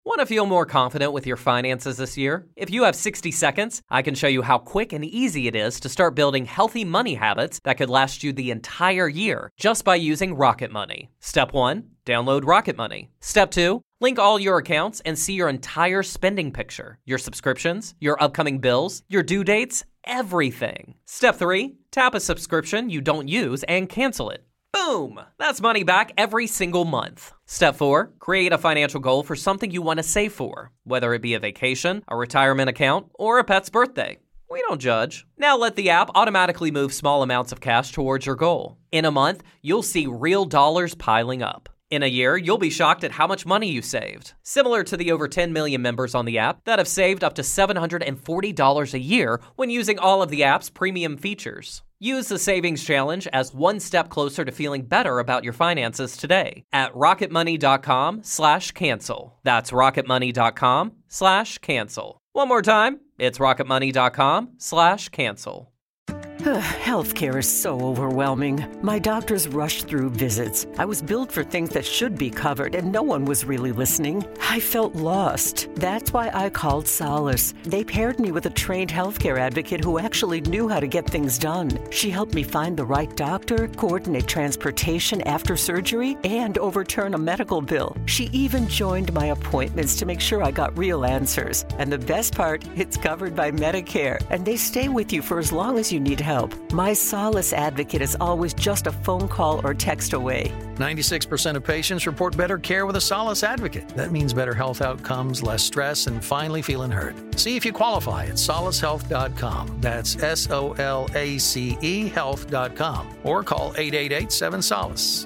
Want to feel more confident with your finances this year? If you have 60 seconds, I can show you how quick and easy it is to start building healthy money habits that could last you the entire year just by using Rocket Money. Step 1, download Rocket Money. Step 2, link all your accounts and see your entire spending picture, your subscriptions, your upcoming bills, your due dates, everything. Step 3, tap a subscription you don't use and cancel it. Boom! That's money back every single month. Step 4, create a financial goal for something you want to save for, whether it be a vacation, a retirement account, or a pet's birthday. We don't judge. Now let the app automatically move small amounts of cash towards your goal. In a month, you'll see real dollars piling up. In a year, you'll be shocked at how much money you saved. Similar to the over 10 million members on the app that have saved up to $740 a year when using all of the app's premium features. Use the Savings Challenge as one step closer to feeling better about your finances today at rocketmoney.com/cancel. That's rocketmoney.com/cancel. One more time, it's rocketmoney.com/cancel. Healthcare is so overwhelming. My doctors rushed through visits. I was billed for things that should be covered, and no one was really listening. I felt lost. That's why I called Solace. They paired me with a trained healthcare advocate who actually knew how to get things done. She helped me find the right doctor, coordinate transportation after surgery, and overturn a medical bill. She even joined my appointments to make sure I got real answers. And the best part, it's covered by Medicare, and they stay with you for as long as you need help. My Solace advocate is always just a phone call or text away. 96% of patients report better care with a Solace advocate. That means better health outcomes, less stress, and finally feeling heard. See if you qualify at solacehealth.com. That's SOLACE health.com. Or call 888-7-SOLACE.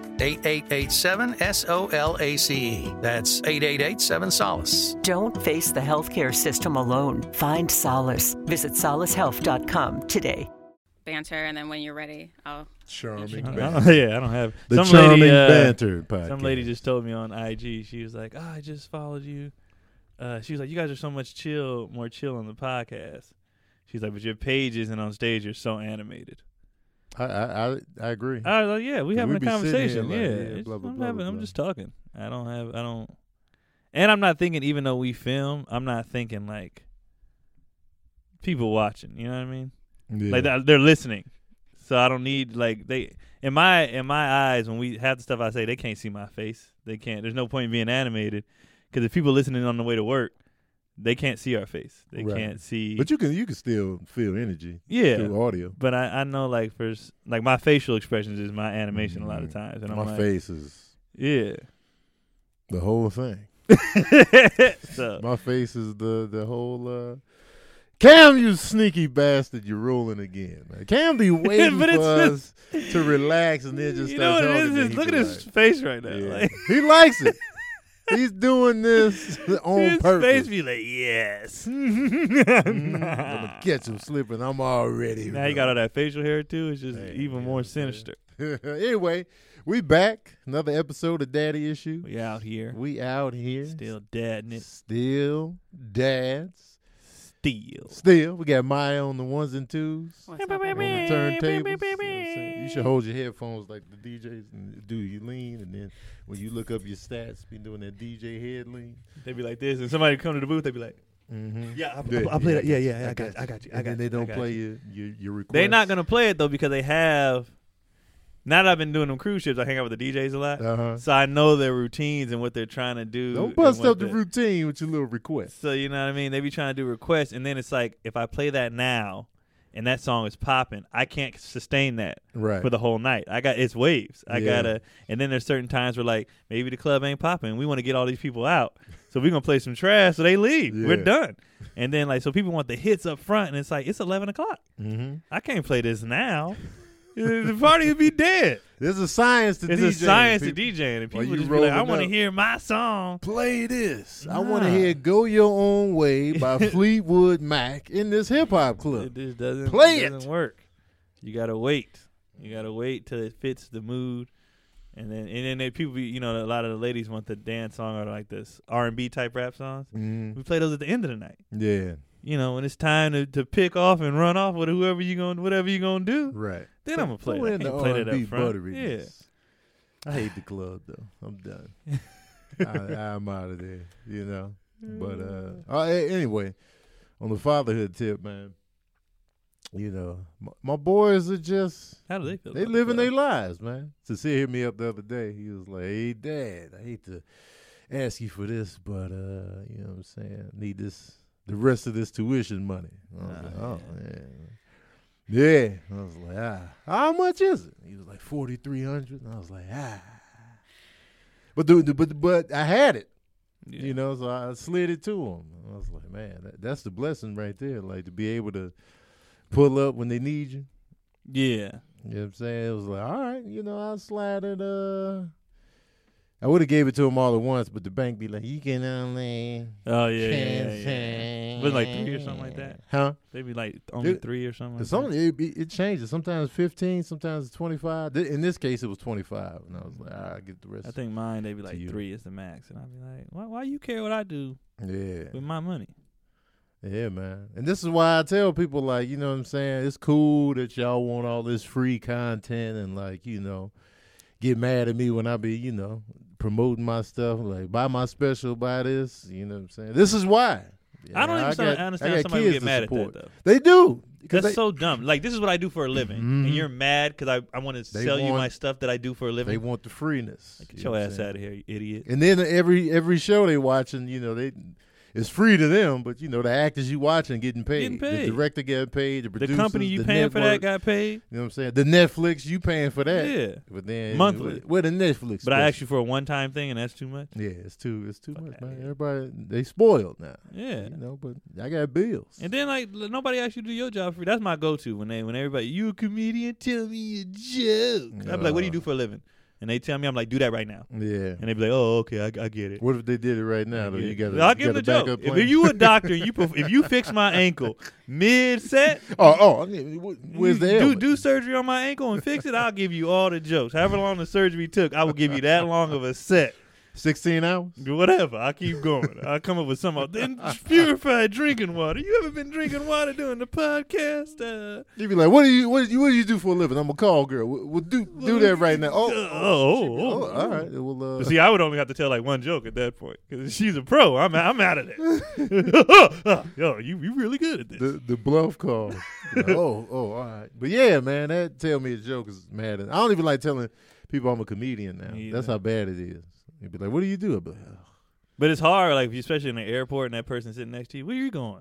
8887-SOLACE. That's 8887-SOLACE. Don't face the healthcare system alone. Find solace. Visit solacehealth.com today. Banter, and then when you're ready, I'll. Charming banter. Yeah, I don't have the some charming lady, banter podcast. Some lady just told me on IG. She was like, "Oh, I just followed you." She was like, "You guys are so much more chill on the podcast." She's like, "But your pages and on stage you're so animated." I agree. I was like, "Yeah, we having a conversation. Like, blah, blah, blah, I'm just talking. I don't. And I'm not thinking. Even though we film, I'm not thinking like people watching. You know what I mean? Yeah. Like they're listening, so I don't need like they in my eyes when we have the stuff I say they can't see my face. They can't. There's no point in being animated because if people listening on the way to work, they can't see our face. They can't see. But you can still feel energy. Yeah, through audio. But I know like my facial expressions is my animation a lot of times. And my face is the whole thing. So my face is the whole. Cam, you sneaky bastard, you're rolling again. Man. Cam be waiting for us to relax and then just start talking. You know what it is? Look at his face right now. Yeah. Like, he likes it. He's doing this on his purpose. His face be like, yes. I'm going to catch him slipping. I'm already. Now he got all that facial hair, too. It's just even more sinister. Anyway, we back. Another episode of Daddy Issue. We out here. Still dadding it. Still dads. Still. We got Maya on the ones and twos. On the turntables. You should hold your headphones like the DJs and do your lean, and then when you look up your stats, be doing that DJ head lean. They be like this, and somebody come to the booth, they be like, "Yeah, I'll play that. Yeah, I got you. And then they don't play your request. They're not gonna play it though because they have. Now that I've been doing them cruise ships, I hang out with the DJs a lot, so I know their routines and what they're trying to do. Don't bust up the routine with your little request. So you know what I mean? They be trying to do requests, and then it's like if I play that now, and that song is popping, I can't sustain that for the whole night. It's waves. I gotta, and then there's certain times where like maybe the club ain't popping. We want to get all these people out, so we're gonna play some trash so they leave. We're done. And then like so people want the hits up front, and it's like it's 11 o'clock. I can't play this now. The party would be dead. There's a science to DJing. There's a science to DJing. And people just be like, I want to hear my song. Play this. I want to hear Go Your Own Way by Fleetwood Mac in this hip-hop club. It just doesn't work. You got to wait. You got to wait till it fits the mood. And then people be, a lot of the ladies want the dance song or like this R&B type rap songs. We play those at the end of the night. Yeah. When it's time to pick off and run off with whatever you gonna do. Right. Then I'm gonna play it. I can't play that up front. Yeah. I hate the club though. I'm done. I'm out of there. But anyway, on the fatherhood tip, man, you know, my boys are just, how do they feel? They living their lives, man. Sincere hit me up the other day. He was like, "Hey, Dad, I hate to ask you for this, but you know what I'm saying, I need the rest of this tuition money." I was like, "Oh, yeah." I was like, "How much is it?" He was like, $4,300. And I was like, But I had it. Yeah. You know, so I slid it to him. I was like, man, that's the blessing right there. Like, to be able to pull up when they need you. Yeah. You know what I'm saying? It was like, all right, you know, I'll slide it. I would have gave it to him all at once, but the bank be like, you can only. Oh, yeah. Was it like 3 or something like that? Huh? They be like only 3 or something like that? It changes. Sometimes 15, sometimes it's 25. In this case, it was 25. And I was like, I'll get the rest. I think mine, they be like 3 is the max. And I'll be like, why you care what I do with my money? Yeah, man. And this is why I tell people, like, you know what I'm saying? It's cool that y'all want all this free content and, like, you know, get mad at me when I be, you know, promoting my stuff. Like, buy my special, buy this. You know what I'm saying? This is why. I don't even understand somebody would get mad at that, though. They do. That's so dumb. Like, this is what I do for a living. And you're mad because I want to sell you my stuff that I do for a living. They want the freeness. Like, get your ass out of here, you idiot. And then every show they watching, you know, it's free to them, but, you know, the actors you watching getting paid. The director getting paid. The producers, the company you paying for that got paid. You know what I'm saying? The Netflix, you paying for that. Yeah. But then monthly. Where the Netflix? But I asked you for a one-time thing, and that's too much? Yeah, it's too much, man. Everybody, they spoiled now. Yeah. You know, but I got bills. And then, like, nobody asked you to do your job for free. That's my go-to when everybody, you a comedian, tell me a joke. I'm like, what do you do for a living? And they tell me, I'm like, do that right now. Yeah. And they be like, oh, okay, I get it. What if they did it right now, though? I'll give them the joke. If you a doctor, if you fix my ankle mid-set, where's the do surgery on my ankle and fix it, I'll give you all the jokes. However long the surgery took, I will give you that long of a set. 16 hours? Whatever. I'll keep going. I'll come up with some. Then purified drinking water. You ever been drinking water during the podcast? You be like, what do you do for a living? I'm a call girl. We'll do that right now. All right. Well, see, I would only have to tell like one joke at that point because she's a pro. I'm out of there. Yo, you really good at this. The bluff call. All right. But yeah, man, that tell me a joke is mad. I don't even like telling people I'm a comedian now. That's how bad it is. You'd be like, what do you do? Like, but it's hard, like especially in the airport and that person sitting next to you. Where you going?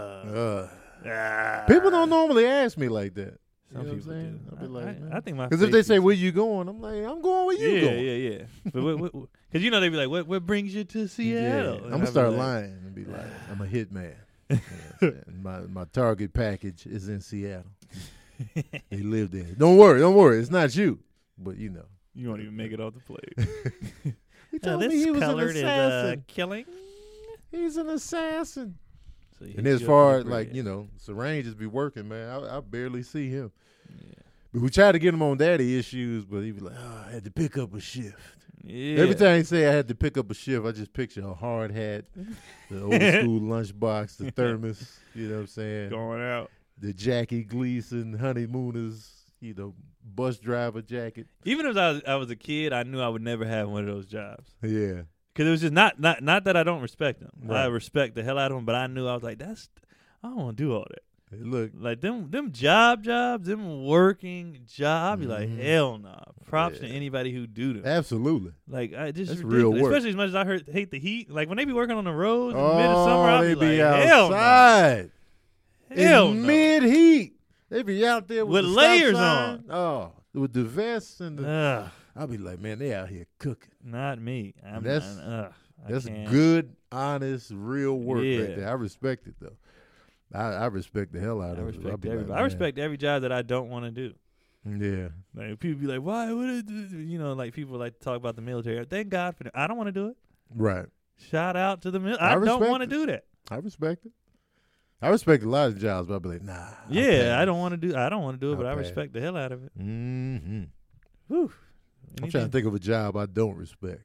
People don't normally ask me like that. Some people do. I'll be like, I think my because if they say where you going, I'm like, I'm going where you going. Yeah. But because you know they be like, what brings you to Seattle? Yeah. I'm gonna start lying and be like, I'm a hitman. My target package is in Seattle. They live there. Don't worry. It's not you, but you know. You won't even make it off the plate. He told me he was an assassin. Killing. He's an assassin. So and as far as like, you know, Serene just be working, man. I barely see him. Yeah. But we tried to get him on daddy issues, but he be like, I had to pick up a shift. Yeah. Every time he say I had to pick up a shift, I just picture a hard hat, the old school lunchbox, the thermos, you know what I'm saying? Going out. The Jackie Gleason honeymooners, you know, bus driver jacket. Even if I was a kid, I knew I would never have one of those jobs. Yeah. Because it was just not that I don't respect them. Right. I respect the hell out of them, but I knew I was like, I don't want to do all that. Hey, look. Like them jobs, them working jobs, I'd be like, hell nah. Props to anybody who do them. Absolutely. Like, just that's ridiculous. real work. Especially as much as I hate the heat. Like, when they be working on the roads in the mid of summer, I'll be like, outside. Hell in no. Mid-heat. They be out there with the layers on. on. Oh, with the vests and the. I'll be like, man, they out here cooking. Not me. That's good, honest, real work right there. I respect it though. I respect the hell out of it. I respect every job that I don't want to do. Yeah. Like people be like, why would I do? You know, like people like to talk about the military. Thank God for that. I don't want to do it. Right. Shout out to the military. I don't want to do that. I respect it. I respect a lot of jobs, but I'll be like, nah. Yeah, I don't want to do it, but I respect the hell out of it. Mm-hmm. Whew. I'm trying to think of a job I don't respect.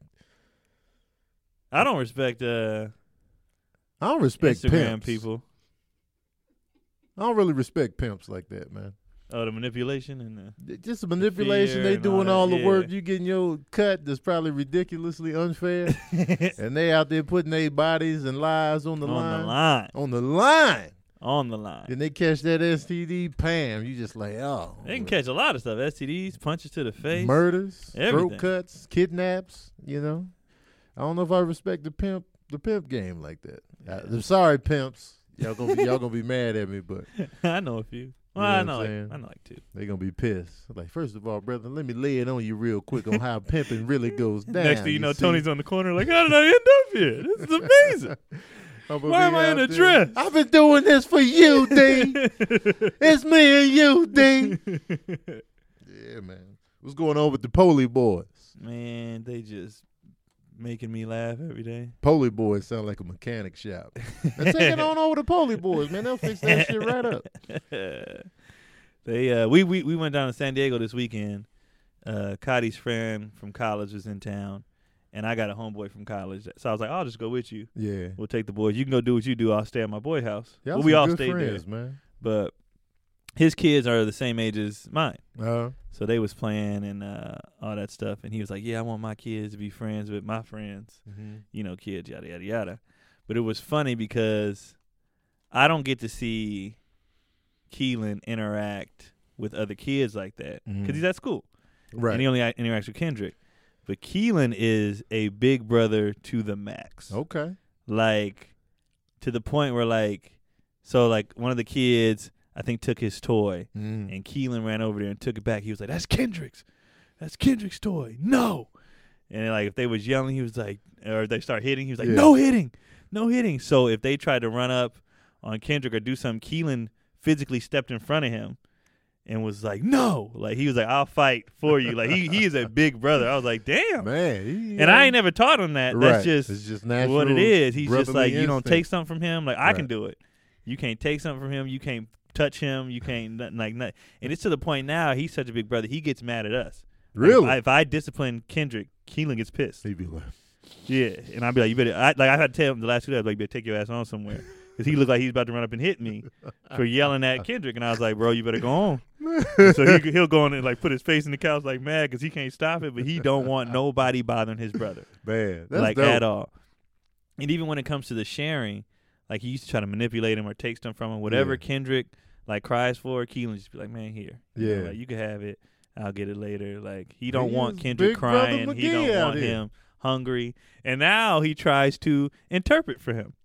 I don't respect I don't respect Instagram pimps. people. I don't really respect pimps like that, man. Oh, the manipulation and just the manipulation. They doing all the work. You getting your cut that's probably ridiculously unfair, and they out there putting their bodies and lives on the line. On the line. Then they catch that STD, Pam. You just like, oh. They can catch a lot of stuff. STDs, punches to the face, murders, everything. Throat cuts, kidnaps. You know, I don't know if I respect the pimp game like that. I'm sorry, pimps. Y'all gonna be mad at me, but I know a few. Well, I know like two. They gonna be pissed. Like, first of all, brother, let me lay it on you real quick on how pimping really goes down. Next thing you know, Tony's on the corner like, how did I end up here? This is amazing. Why am I in a dress? I've been doing this for you, D. It's me and you, D. Yeah, man. What's going on with the Poly Boys? Man, they just making me laugh every day. Poly Boys sound like a mechanic shop. Let's take it on over to Poly Boys, man. They'll fix that shit right up. They we went down to San Diego this weekend. Cotty's friend from college was in town, and I got a homeboy from college. So I was like, I'll just go with you. Yeah. We'll take the boys. You can go do what you do. I'll stay at my boy house. Yeah, we all stayed friends, there. Man. But his kids are the same age as mine. Uh-huh. So they was playing and all that stuff. And he was like, yeah, I want my kids to be friends with my friends. Mm-hmm. You know, kids, yada, yada, yada. But it was funny because I don't get to see Keelan interact with other kids like that because he's at school. Right. And he only interacts with Kendrick. But Keelan is a big brother to the max. Okay. Like, to the point where, like, so, like, one of the kids, I think, took his toy, and Keelan ran over there and took it back. He was like, that's Kendrick's. That's Kendrick's toy. No. And, like, if they was yelling, he was like, or they start hitting, he was like, no hitting. No hitting. So if they tried to run up on Kendrick or do something, Keelan physically stepped in front of him and was like, no. Like, he was like, I'll fight for you. Like, he is a big brother. I was like, damn. Man. And I ain't never taught him that. Right. That's it's just natural what it is. He's just like, you don't take instinct. something from him. Like, I can do it. You can't take something from him. You can't touch him. You can't, nothing. And it's to the point now, he's such a big brother, he gets mad at us. Really? Like, if I discipline Kendrick, Keelan gets pissed. He'd be like, yeah. And I'd be like, you better, I had to tell him the last 2 days, like, you better take your ass on somewhere. Because he looked like he was about to run up and hit me for yelling at Kendrick. And I was like, bro, you better go on. So he'll go on and, like, put his face in the couch like mad because he can't stop it. But he don't want nobody bothering his brother. Man, that's like, dope. at all. And even when it comes to the sharing, like, he used to try to manipulate him or take stuff from him. Whatever Kendrick, like, cries for, Keelan just be like, man, here. You know, like, you can have it. I'll get it later. Like, he don't want Kendrick crying. He don't want him hungry. And now he tries to interpret for him.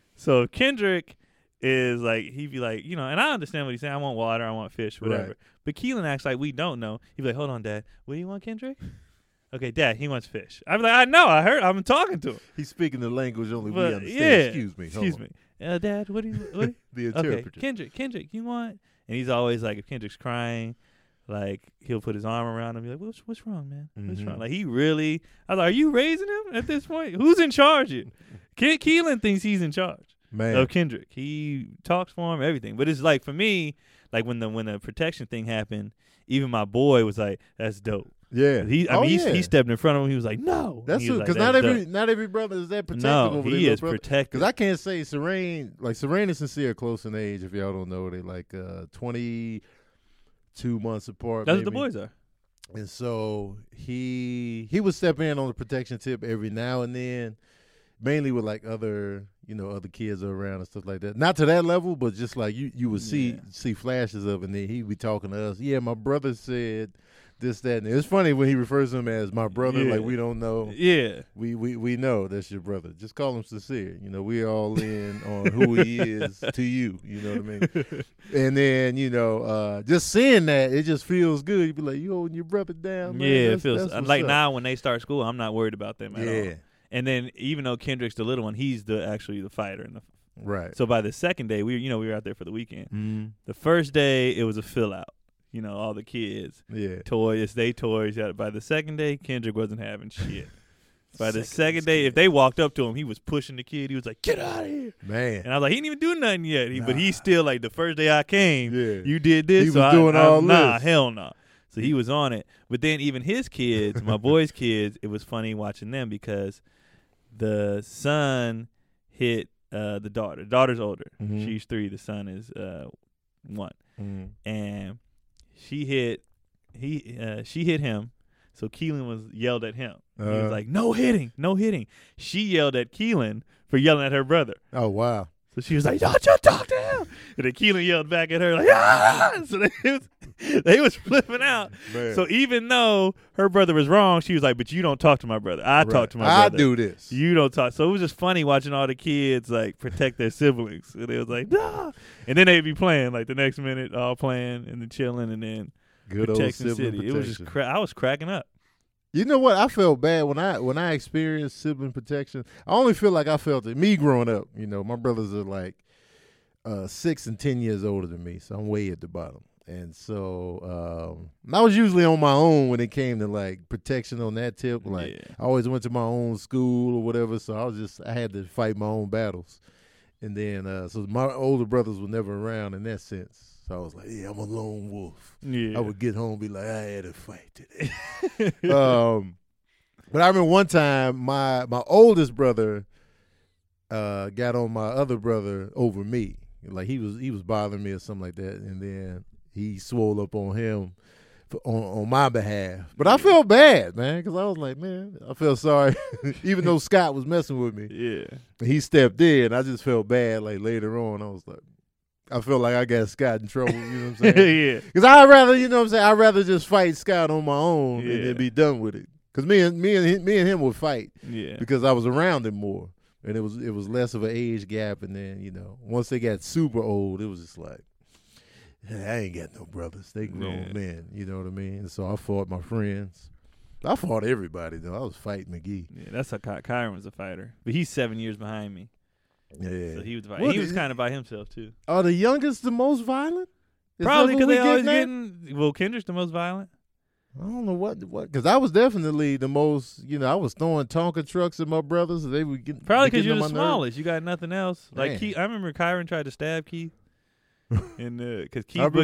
So Kendrick is like, he'd be like, you know, and I understand what he's saying. I want water, I want fish, whatever. Right. But Keelan acts like we don't know. He'd be like, hold on, Dad. What do you want, Kendrick? Okay, Dad, he wants fish. I'd be like, I know, I heard. I'm talking to him. He's speaking the language only we understand. Yeah. Excuse me. Dad, what do you the interpreter. Okay, Kendrick, you want? And he's always like, if Kendrick's crying, like, he'll put his arm around him and be like, what's wrong, man? What's wrong? Like, he really, I was like, are you raising him at this point? Who's in charge here? Keelan thinks he's in charge. Man. Of Kendrick. He talks for him, everything. But it's like, for me, like, when the protection thing happened, even my boy was like, that's dope. Yeah. He stepped in front of him. He was like, no. That's true. Because not every brother is that protective over he is protective. Because I can't say Serene and Sincere are close in age. If y'all don't know, they like 22 months apart. That's what the boys are. And so he would step in on the protection tip every now and then, mainly with like other kids around and stuff like that. Not to that level, but just like you would see flashes of it, and then he'd be talking to us. Yeah, my brother said this, that, and it's funny when he refers to him as my brother, like we don't know. Yeah. We know that's your brother. Just call him Sincere. You know, we're all in on who he is to you. You know what I mean? And then, just seeing that, it just feels good. You be like, you holding your brother down, man. Yeah, it feels like now when they start school, I'm not worried about them at all. And then even though Kendrick's the little one, he's actually the fighter. Right. So by the second day, we were out there for the weekend. Mm-hmm. The first day, it was a fill out. You know, all the kids. Yeah. Toys. By the second day, Kendrick wasn't having shit. By the second day, if they walked up to him, he was pushing the kid. He was like, get out of here. Man. And I was like, he didn't even do nothing yet. But he's still like, the first day I came, you did this. He was doing all this. Nah, hell no. So he was on it. But then even his kids, my boy's kids, it was funny watching them because the son hit the daughter. The daughter's older. Mm-hmm. She's 3. The son is 1. Mm-hmm. And she hit him. So Keelan was yelled at him. He was like, no hitting. She yelled at Keelan for yelling at her brother. Oh, wow. So she was like, y'all just talk to him. And then Keelan yelled back at her like, ah! So they was flipping out. Man. So even though her brother was wrong, she was like, but you don't talk to my brother. I talk to my brother. I do this. You don't talk. So it was just funny watching all the kids like protect their siblings. And it was like, nah. And then they'd be playing like the next minute, all playing and then chilling and then good protecting old sibling City. It was just I was cracking up. You know what? I felt bad when I experienced sibling protection. I only feel like I felt it. Me growing up, my brothers are like 6 and 10 years older than me, so I'm way at the bottom. And so I was usually on my own when it came to like protection on that tip. Like I always went to my own school or whatever, so I had to fight my own battles. And then so my older brothers were never around in that sense. So I was like, yeah, I'm a lone wolf. Yeah. I would get home and be like, I had a fight today. But I remember one time my oldest brother got on my other brother over me. Like he was bothering me or something like that. And then he swole up on him on my behalf. But I felt bad, man, because I was like, man, I felt sorry. Even though Scott was messing with me. Yeah. He stepped in. I just felt bad like later on. I was like, I feel like I got Scott in trouble, you know what I'm saying? Yeah. Because I'd rather, I'd rather just fight Scott on my own and then be done with it. Because me and him would fight because I was around him more. And it was less of an age gap. And then, once they got super old, it was just like, I ain't got no brothers. They grown men, you know what I mean? And so I fought my friends. I fought everybody, though. I was fighting McGee. Yeah, that's how Kyron was a fighter. But he's 7 years behind me. Yeah, so he was kind of by himself too. Are the youngest the most violent? Probably because they always getting. Well, Kendrick's the most violent. I don't know what because I was definitely the most. I was throwing Tonka trucks at my brothers. And they would get probably because you're the smallest. You got nothing else. Like Keith, I remember Kyron tried to stab Keith, and because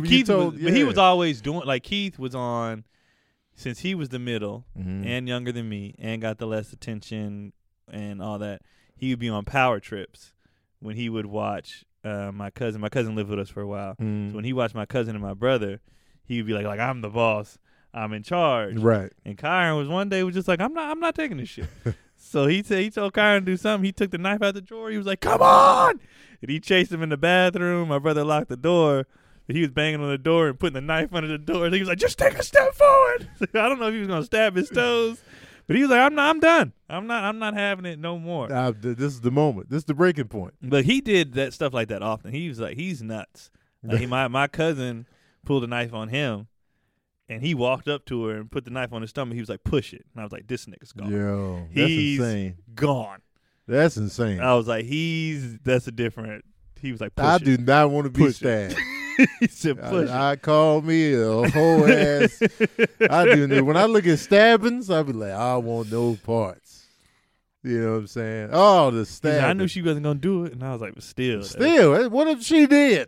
he was always doing like Keith was on since he was the middle and younger than me and got the less attention and all that. He would be on power trips when he would watch my cousin. My cousin lived with us for a while. So when he watched my cousin and my brother, he would be like I'm the boss. I'm in charge. Right. And Kyron was one day was just like, I'm not taking this shit. So he told Kyron to do something. He took the knife out the drawer. He was like, come on. And he chased him in the bathroom. My brother locked the door. But he was banging on the door and putting the knife under the door. And he was like, just take a step forward. I don't know if he was gonna stab his toes. But he was like, I'm done. I'm not having it no more. This is the moment. This is the breaking point. But he did that stuff like that often. He was like, he's nuts. Like my cousin pulled a knife on him, and he walked up to her and put the knife on his stomach. He was like, push it. And I was like, this nigga's gone. Yo, that's insane. Gone. That's insane. I was like, that's a different. He was like, push I it. do not want to be stabbed. He said, push it. I call me a whole ass. I do. When I look at stabbings, I be like, I want no parts. You know what I'm saying? Oh, the stabbing. I knew she wasn't gonna do it, and I was like, but still. What if she did?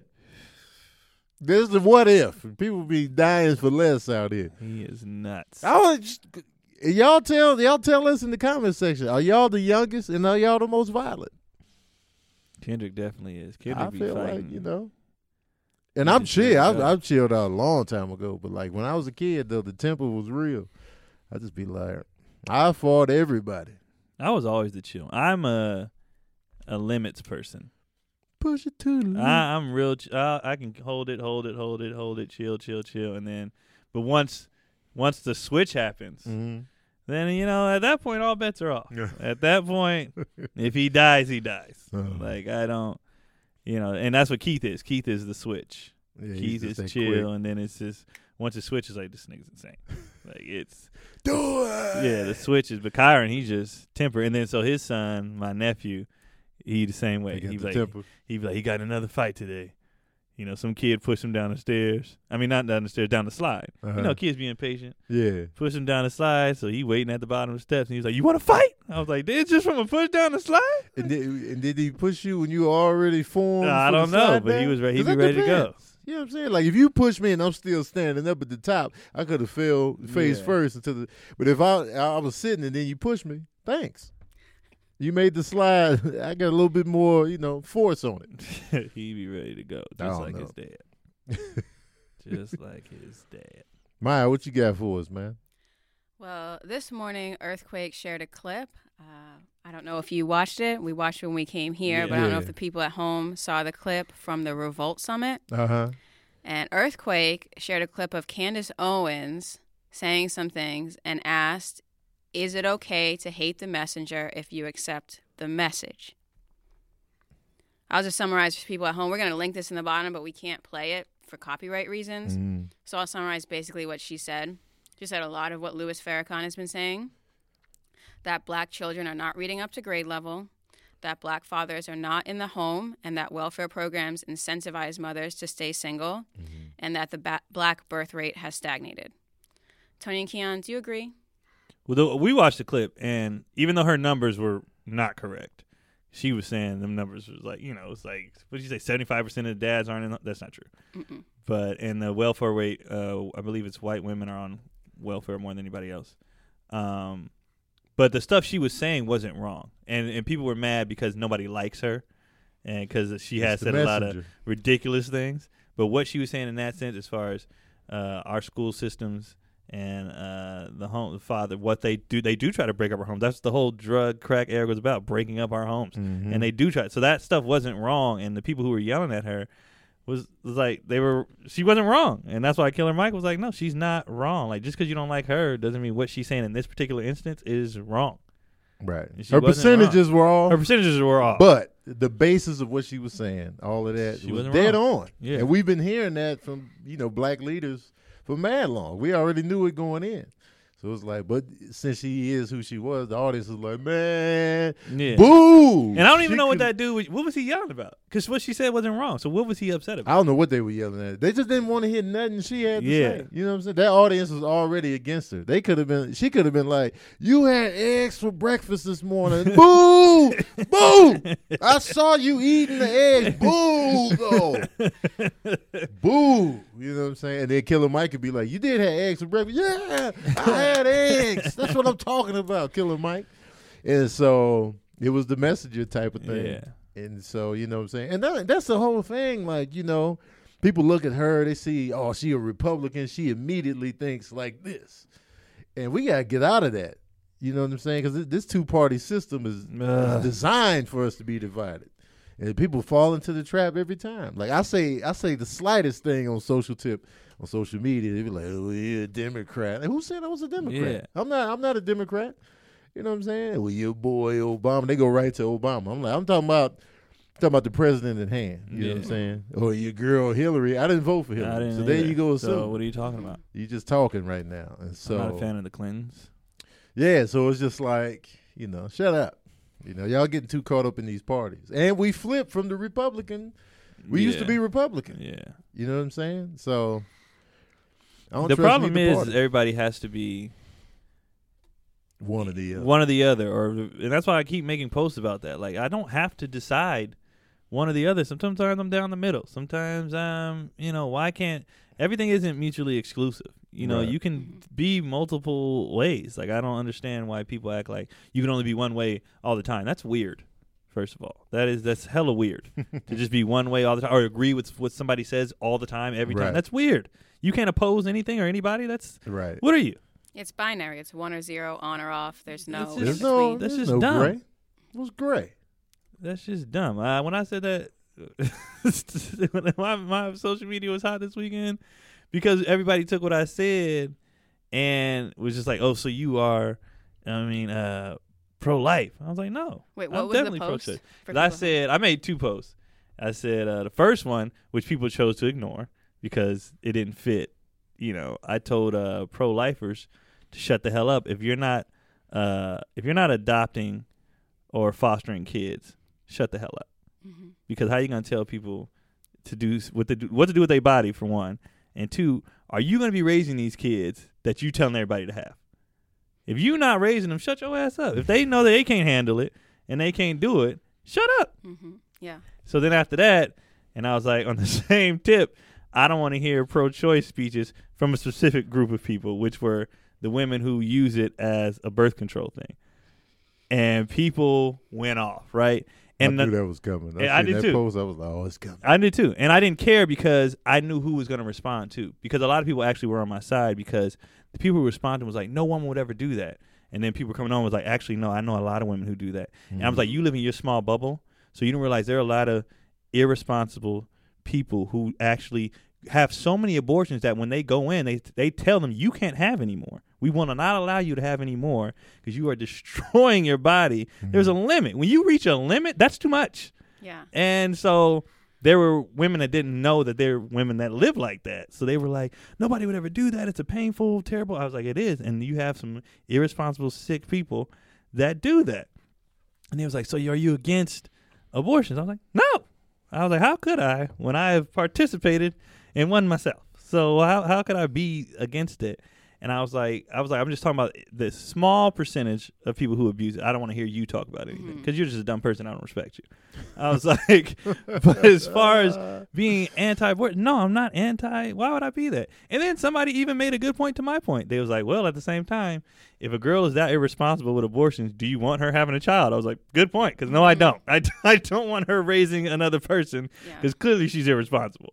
This is the what if. People be dying for less out here. He is nuts. Y'all tell us in the comment section. Are y'all the youngest and are y'all the most violent? Kendrick definitely is. Kendrick I feel fighting. like, and I'm chill. I've chilled out a long time ago. But like when I was a kid, though, the temper was real. I just be like, I fought everybody. I was always the chill. I'm a limits person. Push it to the limit. I'm real. I can hold it, chill, and then, but once the switch happens, then at that point all bets are off. At that point, if he dies, he dies. Like I don't, and that's what Keith is. Keith is the switch. Yeah, Keith is chill, quick. And then it's just once the switch is like this nigga's insane. Like it's do it. Yeah, the switch is. But Kyron, he's just temper, and then so his son, my nephew. He the same way. He'd be like, he got another fight today. Some kid pushed him down the stairs. I mean, not down the stairs, down the slide. Kids be impatient. Yeah. Pushed him down the slide, so he waiting at the bottom of the steps, and he was like, you want to fight? I was like, it's just from a push down the slide? And did he push you when you were already formed? I don't know, but he was ready. He'd be ready to go. You know what I'm saying? Like, if you push me and I'm still standing up at the top, I could have fell face first. But if I was sitting and then you push me, thanks. You made the slide. I got a little bit more, force on it. He'd be ready to go, just like his dad. Just like his dad. Maya, what you got for us, man? Well, this morning, Earthquake shared a clip. I don't know if you watched it. We watched it when we came here, but I don't know if the people at home saw the clip from the Revolt Summit. Uh-huh. And Earthquake shared a clip of Candace Owens saying some things and asked, is it okay to hate the messenger if you accept the message? I'll just summarize for people at home. We're going to link this in the bottom, but we can't play it for copyright reasons. Mm. So I'll summarize basically what she said. She said a lot of what Louis Farrakhan has been saying, that black children are not reading up to grade level, that black fathers are not in the home, and that welfare programs incentivize mothers to stay single, and that the black birth rate has stagnated. Tony and Keon, do you agree? Well, we watched the clip, and even though her numbers were not correct, she was saying them numbers was like, it's like, what did you say, 75% of the dads aren't in that's not true. Mm-mm. But in the welfare rate, I believe it's white women are on welfare more than anybody else. But the stuff she was saying wasn't wrong. And people were mad because nobody likes her and because she has said a lot of ridiculous things. But what she was saying in that sense, as far as our school systems and the father, what they do try to break up our homes. That's the whole drug, crack era was about, breaking up our homes. Mm-hmm. And they do try. So that stuff wasn't wrong. And the people who were yelling at her was like, she wasn't wrong. And that's why Killer Mike was like, no, she's not wrong. Like, just because you don't like her doesn't mean what she's saying in this particular instance is wrong. Right. Her percentages were off. Her percentages were off. But the basis of what she was saying, all of that, was dead on. Yeah. And we've been hearing that from, black leaders for mad long. We already knew it going in. So it's like, but since she is who she was, the audience was like, man, boo. And I don't even know what that dude, what was he yelling about? Because what she said wasn't wrong. So what was he upset about? I don't know what they were yelling at. They just didn't want to hear nothing she had to say. You know what I'm saying? That audience was already against her. She could have been like, you had eggs for breakfast this morning. Boo! Boo! I saw you eating the eggs. Boo! Though. Boo! You know what I'm saying? And then Killer Mike could be like, you did have eggs for breakfast? Yeah, I had eggs. That's what I'm talking about, Killer Mike. And so it was the messenger type of thing. Yeah. And so, you know what I'm saying? And that's the whole thing. Like, people look at her, they see, oh, she a Republican. She immediately thinks like this. And we got to get out of that. You know what I'm saying? Because this two-party system is designed for us to be divided. And people fall into the trap every time. Like I say the slightest thing on social media, they be like, "Oh, you're a Democrat." Like, who said I was a Democrat? Yeah. I'm not a Democrat. You know what I'm saying? Well, your boy Obama. They go right to Obama. I'm talking about the president at hand. You know what I'm saying? Or your girl Hillary. I didn't vote for Hillary. So there you go. So what are you talking about? You're just talking right now. And so I'm not a fan of the Clintons. Yeah. So it's just like, shut up. Y'all getting too caught up in these parties. And we flipped from the Republican. We used to be Republican. Yeah. You know what I'm saying? So the problem is everybody has to be one or the other. One or the other. And that's why I keep making posts about that. Like, I don't have to decide one or the other. Sometimes I'm down the middle. Sometimes why can't everything isn't mutually exclusive. Right. You can be multiple ways. Like, I don't understand why people act like you can only be one way all the time. That's weird, first of all. That's hella weird to just be one way all the time or agree with what somebody says all the time, every time. That's weird. You can't oppose anything or anybody. That's right. What are you? It's binary. It's 1 or 0, on or off. There's no that's just dumb. Gray. It was gray. That's just dumb. When I said that, my social media was hot this weekend because everybody took what I said and was just like, "Oh, so you are, pro-life?" I was like, "No." Wait, what I'm was definitely the post? Pro-choice. I made 2 posts. I said the first one, which people chose to ignore because it didn't fit. I told pro-lifers to shut the hell up. If you're not adopting or fostering kids, shut the hell up. Mm-hmm. Because how are you going to tell people to do what to do with their body, for one, and 2, are you going to be raising these kids that you telling everybody to have? If you're not raising them, shut your ass up. If they know that they can't handle it and they can't do it, shut up. Mm-hmm. Yeah. So then after that, and I was like, on the same tip, I don't want to hear pro-choice speeches from a specific group of people, which were the women who use it as a birth control thing. And people went off, right? And I knew that was coming. I did too. Post, I was like, oh, it's coming. I did too. And I didn't care because I knew who was going to respond too. Because a lot of people actually were on my side because the people who responded was like, no woman would ever do that. And then people coming on was like, actually, no, I know a lot of women who do that. And I was like, you live in your small bubble, so you don't realize there are a lot of irresponsible people who actually have so many abortions that when they go in, they tell them you can't have any more. We want to not allow you to have any more because you are destroying your body. There's a limit. When you reach a limit, that's too much. Yeah. And so there were women that didn't know that there were women that live like that. So they were like, nobody would ever do that. It's a painful, terrible. I was like, it is. And you have some irresponsible, sick people that do that. And they was like, so are you against abortions? I was like, no. I was like, how could I when I have participated in one myself? So how could I be against it? And I was like, I'm just talking about the small percentage of people who abuse it. I don't want to hear you talk about anything because you're just a dumb person. I don't respect you. I was like, but as far as being anti-abortion, no, I'm not anti. Why would I be that? And then somebody even made a good point to my point. They was like, well, at the same time, if a girl is that irresponsible with abortions, do you want her having a child? I was like, good point, because no, I don't. I don't want her raising another person because clearly she's irresponsible.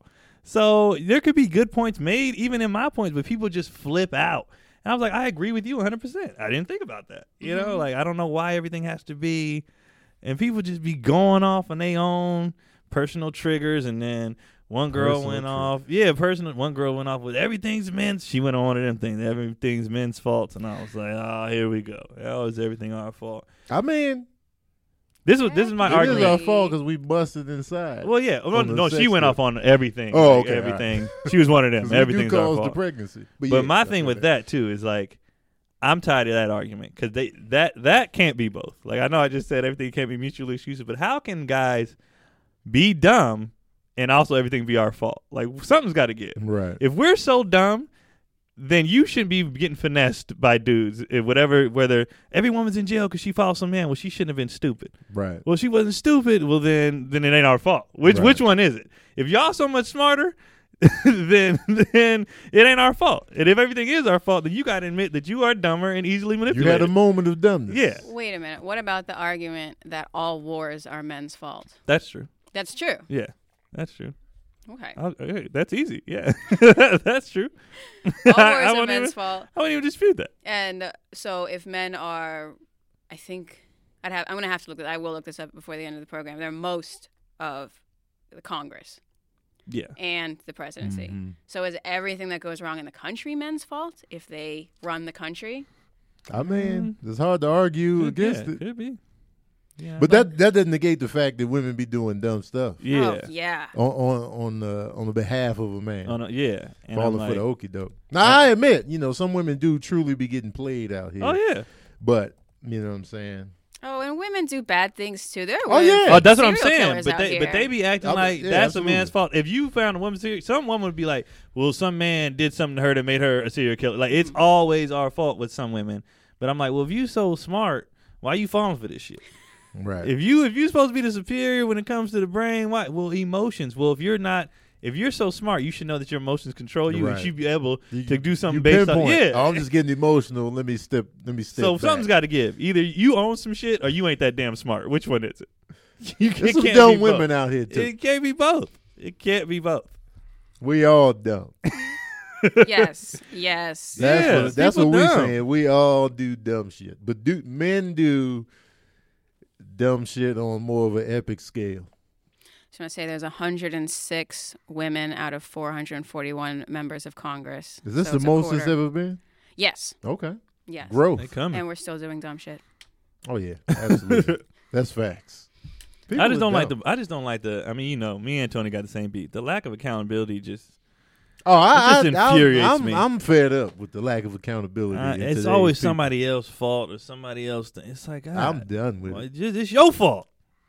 So there could be good points made even in my points, but people just flip out. And I was like, I agree with you 100%. I didn't think about that. You know, like I don't know why everything has to be, and people just be going off on their own personal triggers. And then one girl went off. Yeah, one girl went off with everything's men's. She went on one of them things. Everything's men's faults. And I was like, oh, here we go. How is everything our fault? I mean, this is my argument. It is our fault because we busted inside. Well, yeah. No, she went off on everything. Oh, like, okay. everything. Right. She was one of them. Everything's our fault. The pregnancy. But my thing with that too is like, I'm tired of that argument because that can't be both. Like I know I just said everything can't be mutually exclusive, but how can guys be dumb and also everything be our fault? Like something's got to give. Right. If we're so dumb, then you shouldn't be getting finessed by dudes. Whether every woman's in jail because she followed some man. Well, she shouldn't have been stupid. Right. Well, she wasn't stupid. Well, then it ain't our fault. Which one is it? If y'all so much smarter, then it ain't our fault. And if everything is our fault, then you got to admit that you are dumber and easily manipulated. You had a moment of dumbness. Yeah. Wait a minute. What about the argument that all wars are men's fault? That's true. That's true. Yeah, that's true. Okay. That's easy. Yeah, that's true. All wars are men's fault. I wouldn't even dispute that. And so if men are, I think I'm going to have to look. I will look this up before the end of the program. They're most of the Congress. Yeah. And the presidency. Mm-hmm. So is everything that goes wrong in the country men's fault if they run the country? I mean, it's hard to argue against it. Could be. Yeah, but that doesn't negate the fact that women be doing dumb stuff. Yeah, yeah. On the behalf of a man. Yeah, and falling for the okie doke. Now I admit, some women do truly be getting played out here. Oh yeah, but you know what I'm saying. Oh, and women do bad things too. That's what I'm saying. But they be acting like that's a man's fault. If you found a woman serious, some woman would be like, "Well, some man did something to her that made her a serial killer." Like it's always our fault with some women. But I'm like, well, if you so smart, why are you falling for this shit? Right. If you're supposed to be the superior when it comes to the brain, why? Well, emotions. Well, if you're so smart, you should know that your emotions control you, and you should be able to do something based on. Yeah, I'm just getting emotional. Let me step. So something's got to give. Either you own some shit, or you ain't that damn smart. Which one is it? There's some dumb women out here too. It can't be both. It can't be both. We all dumb. Yes. That's what we're saying. We all do dumb shit, but men do dumb shit on more of an epic scale. Just want to say there's 106 women out of 441 members of Congress. Is this the most there's ever been? Yes. Okay. Yes. Growth. They coming. And we're still doing dumb shit. Oh yeah, absolutely. That's facts. I just don't like the. I mean, me and Tony got the same beat. The lack of accountability just. Just infuriates me. I'm fed up with the lack of accountability. It's always somebody else's fault or somebody else. It's like I'm done with it. It's your fault.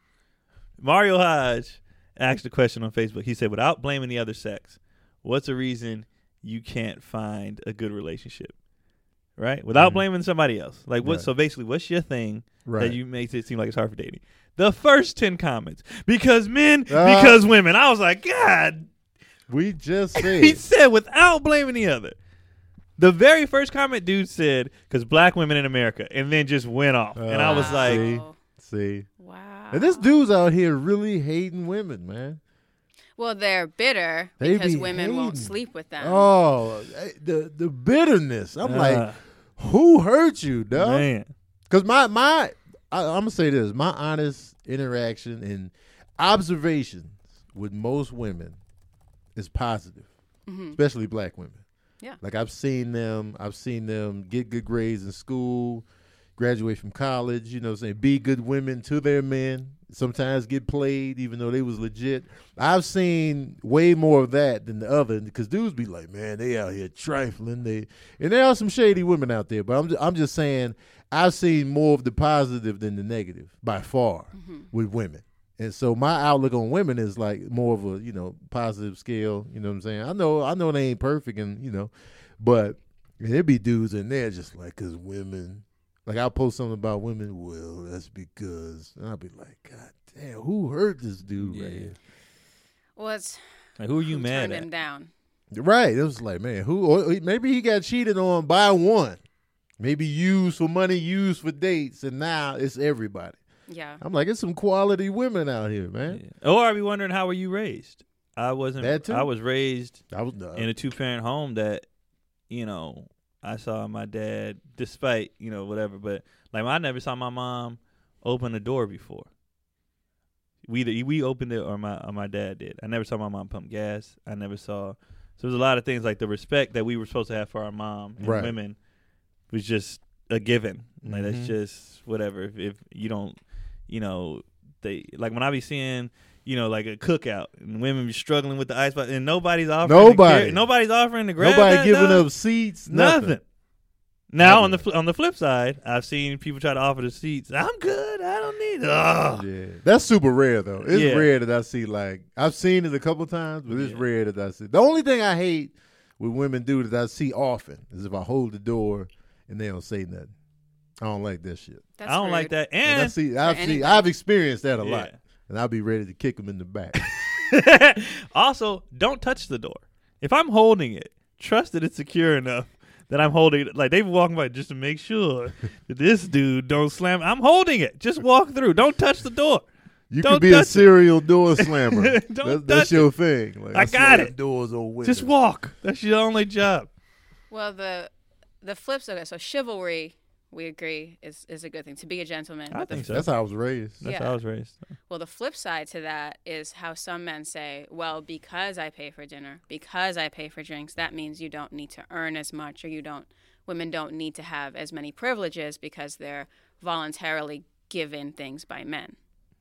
Mario Hodge asked a question on Facebook. He said, "Without blaming the other sex, what's a reason you can't find a good relationship?" Right? Without blaming somebody else. Like what? Right. So basically, what's your thing that you makes it seem like it's hard for dating? The first 10 comments, because men, because women. I was like, God. We just said. He said, without blaming the other. The very first comment dude said, because black women in America, and then just went off. And I was like. See? Wow. And this dude's out here really hating women, man. Well, they're bitter because women won't sleep with them. Oh, the bitterness. I'm like, who hurt you, dog? Man. Because I'm going to say this. My honest interaction and observations with most women is positive, especially black women. Yeah. Like I've seen them get good grades in school, graduate from college, you know what I'm saying, be good women to their men, sometimes get played even though they was legit. I've seen way more of that than the other, because dudes be like, man, they out here trifling. And there are some shady women out there, but I'm just saying I've seen more of the positive than the negative by far with women. And so my outlook on women is like more of a, you know, positive scale, you know what I'm saying? I know they ain't perfect, and, you know, but there be dudes in there just like, because women, like I'll post something about women, well, that's because, and I'll be like, God damn, who hurt this dude right here? Well, it's like, who are you mad turned at? him down? Right. It was like, man, or maybe he got cheated on by one. Maybe used for money, used for dates, and now it's everybody. Yeah. I'm like, it's some quality women out here, man. Yeah. Or I'd be wondering, how were you raised? I wasn't. That too? I was raised in a 2-parent home that, you know, I saw my dad, despite, you know, whatever, but like I never saw my mom open a door before. We opened it, or my dad did. I never saw my mom pump gas. I never saw. So there's a lot of things like the respect that we were supposed to have for our mom and women was just a given. Like that's just whatever. If you don't, you know, they like when I be seeing, you know, like a cookout and women be struggling with the ice box and nobody's offering. Nobody's offering to grab. Nobody that, giving dog. up seats. Nothing. Now on the flip side, I've seen people try to offer the seats. I'm good. I don't need it. Yeah, that's super rare though. It's rare that I see, like, I've seen it a couple times, but it's rare that I see. The only thing I hate with women do that I see often is if I hold the door and they don't say nothing. I don't like that shit. That's I don't rude. like that. And I've experienced that a lot, and I'll be ready to kick them in the back. Also, don't touch the door. If I'm holding it, trust that it's secure enough that I'm holding it. Like, they walking by just to make sure that this dude don't slam. I'm holding it. Just walk through. Don't touch the door. You could be a serial door slammer. That's your thing. Like, I got it. Doors on windows. Just walk. That's your only job. Well, the flip side, so chivalry, we agree, is a good thing, to be a gentleman. I think so. That's how I was raised. That's how I was raised. Well, the flip side to that is how some men say, well, because I pay for dinner, because I pay for drinks, that means you don't need to earn as much, or women don't need to have as many privileges because they're voluntarily given things by men.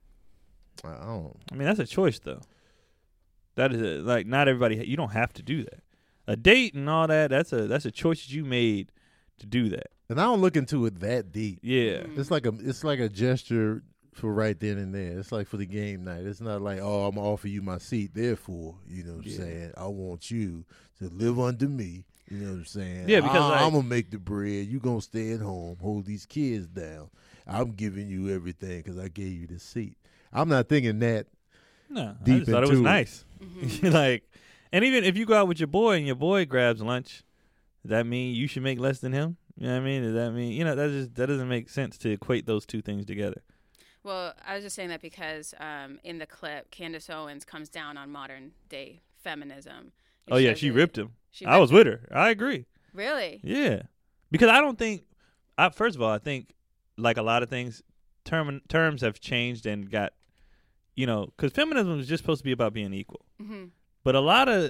I mean, that's a choice, though. That is like, not everybody. You don't have to do that. A date and all that. That's a choice that you made to do that. And I don't look into it that deep. Yeah, it's like a gesture for right then and there. It's like for the game night. It's not like, oh, I'm gonna offer you my seat. Therefore, you know what I'm saying, I want you to live under me. You know what I'm saying? Yeah, because I'm gonna make the bread. You gonna stay at home, hold these kids down. I'm giving you everything because I gave you the seat. I'm not thinking that. No, deep I just thought it was into nice. Like, and even if you go out with your boy and your boy grabs lunch, does that mean you should make less than him? You know what I mean? Does that mean, that doesn't make sense to equate those two things together. Well, I was just saying that because in the clip, Candace Owens comes down on modern day feminism. Oh yeah, she ripped him. I was with her. I agree. Really? Yeah, because I don't think. First of all, I think like a lot of things, terms have changed and got, because feminism is just supposed to be about being equal. Mm-hmm. But a lot of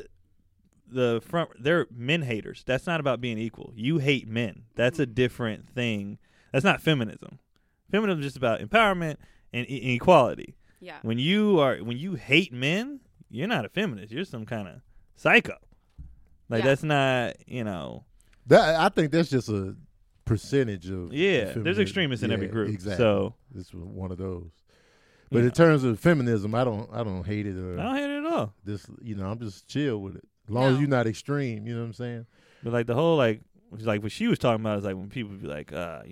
they're men haters. That's not about being equal. You hate men. That's a different thing. That's not feminism. Feminism is just about empowerment and equality. Yeah. When you hate men, you're not a feminist. You're some kind of psycho. Like that's not, That I think that's just a percentage of. Yeah, there's extremists in every group. Exactly. So it's one of those. But in terms of feminism, I don't hate it. I don't hate it at all. I'm just chill with it. As long as you're not extreme, you know what I'm saying? But like the whole like what she was talking about is like when people be like,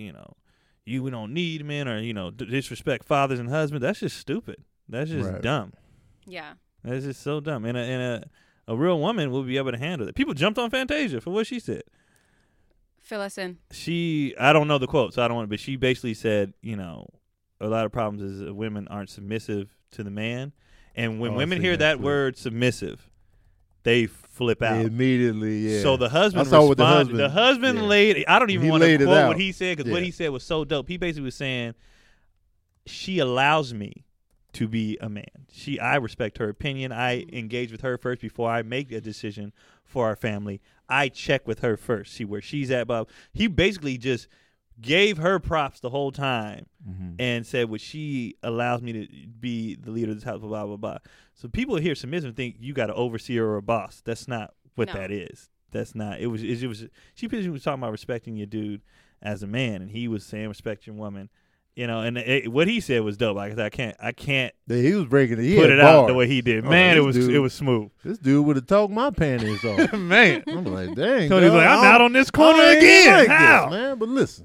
we don't need men, or disrespect fathers and husbands. That's just stupid. That's just dumb. Yeah. That's just so dumb. And a real woman will be able to handle it. People jumped on Fantasia for what she said. Fill us in. I don't know the quote, so I don't want to, but she basically said, a lot of problems is women aren't submissive to the man, and when women hear that word submissive, they flip out immediately. Yeah. So the husband responded. The husband laid. I don't even want to quote what he said because what he said was so dope. He basically was saying, "She allows me to be a man. I respect her opinion. I engage with her first before I make a decision for our family. I check with her first, see where she's at." Bob. He basically just gave her props the whole time and said, "Well, she allows me to be the leader of this house." Blah blah blah. So people hear submissive and think you got an overseer or a boss. That's not what that is. That's not. It was. She basically was talking about respecting your dude as a man, and he was saying respect your woman. You know, and what he said was dope. Like I said, I can't. Yeah, he was breaking it. He put it out the way he did. Man, it was smooth. This dude would have talked my panties off. Man, I'm like, dang. So he's like, I'm out on this corner again. Like How, this, man? But listen.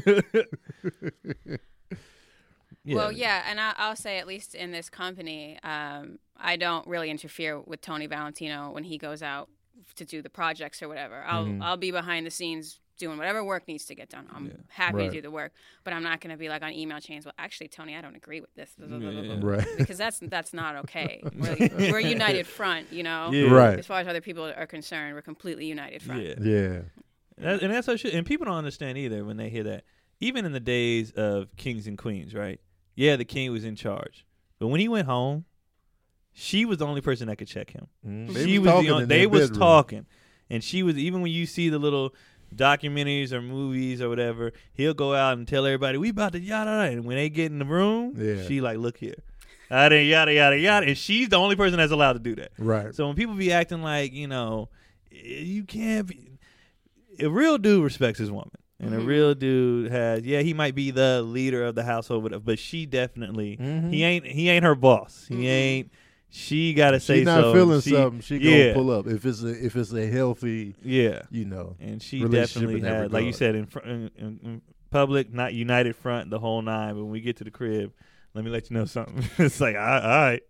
Yeah. Well, yeah, and I'll say at least in this company, I don't really interfere with Tony Valentino when he goes out to do the projects or whatever. I'll be behind the scenes doing whatever work needs to get done. I'm happy to do the work, but I'm not going to be like on email chains. Well, actually, Tony, I don't agree with this, right? Because that's not okay. We're a united front, you know. Right. As far as other people are concerned, we're completely united front. Yeah. And that's how it should. And people don't understand either when they hear that. Even in the days of kings and queens, right? Yeah, the king was in charge, but when he went home, she was the only person that could check him. They was talking, and she was. Even when you see the little documentaries or movies or whatever, he'll go out and tell everybody we about to yada yada, and when they get in the room, she like, look here, I didn't yada yada yada, and she's the only person that's allowed to do that. Right. So when people be acting like, you know, you can't be, a real dude respects his woman. And a real dude he might be the leader of the household, but she definitely he ain't her boss. He ain't. She gotta say she's not feeling something. She gonna pull up if it's a healthy you know. And she definitely had, like you said, in public, not united front, the whole nine. But when we get to the crib, let me let you know something. It's like all right.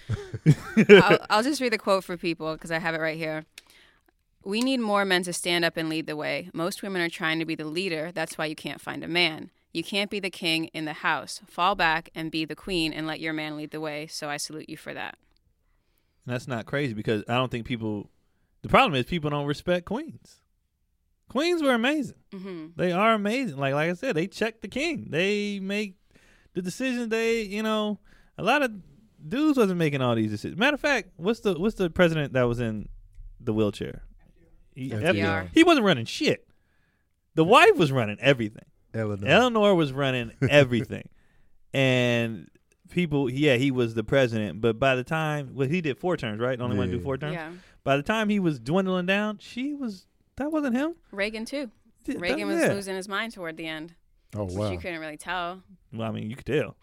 I'll just read the quote for people because I have it right here. "We need more men to stand up and lead the way. Most women are trying to be the leader. That's why you can't find a man. You can't be the king in the house. Fall back and be the queen and let your man lead the way. So I salute you for that." And that's not crazy because I don't think people – the problem is people don't respect queens. Queens were amazing. They are amazing. Like I said, they check the king. They make the decisions. A lot of dudes wasn't making all these decisions. Matter of fact, what's the president that was in the wheelchair? FDR. He wasn't running shit. The wife was running everything. Eleanor was running everything. And people, he was the president. But by the time, he did 4 terms, right? Only want to do 4 terms? Yeah. By the time he was dwindling down, that wasn't him. Reagan, too. Reagan was losing his mind toward the end. Oh, wow. You couldn't really tell. Well, I mean, you could tell.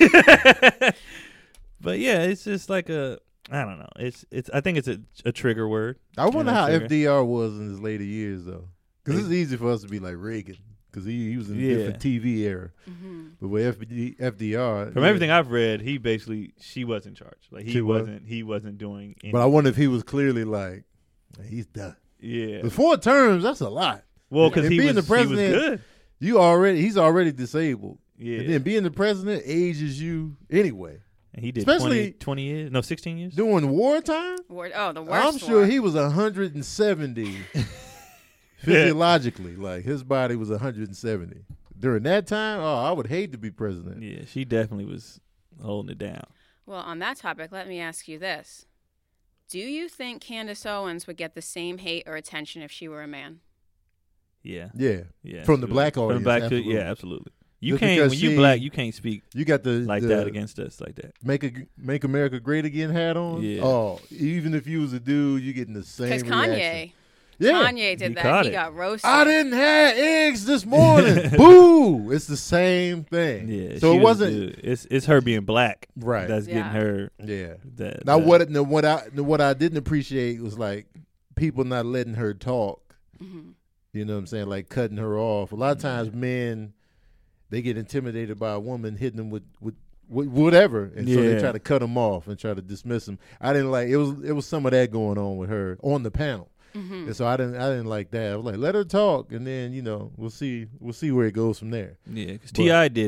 But yeah, it's just like I don't know. It's. I think it's a trigger word. I wonder how FDR was in his later years, though, because it's easy for us to be like Reagan, because he was in a different TV era. But with FDR, from everything I've read, she was in charge. Like he wasn't doing anything. But I wonder if he was clearly like, he's done. Yeah. The 4 terms, that's a lot. Well, because being the president, he was good. He's already disabled. Yeah. And then being the president ages you anyway. And he did 20 years? No, 16 years? During wartime? The worst I'm sure he was 170 physiologically. Like, his body was 170. During that time, I would hate to be president. Yeah, she definitely was holding it down. Well, on that topic, let me ask you this. Do you think Candace Owens would get the same hate or attention if she were a man? Yeah. From the black audience. Absolutely. Absolutely. You can't when you black. You can't speak. You got that against us like that. Make America Great Again hat on. Yeah. Oh, even if you was a dude, you getting the same. Because Kanye did that. He got roasted. I didn't have eggs this morning. Boo! It's the same thing. Yeah. So it wasn't. It's her being black. Right. That's getting her. Yeah. What I didn't appreciate was like people not letting her talk. You know what I'm saying? Like cutting her off. A lot of times men. They get intimidated by a woman hitting them with whatever, and so they try to cut them off and try to dismiss them. I didn't like it. Was some of that going on with her on the panel, and so I didn't like that. I was like, let her talk, and then we'll see where it goes from there. Yeah, because T.I. did it,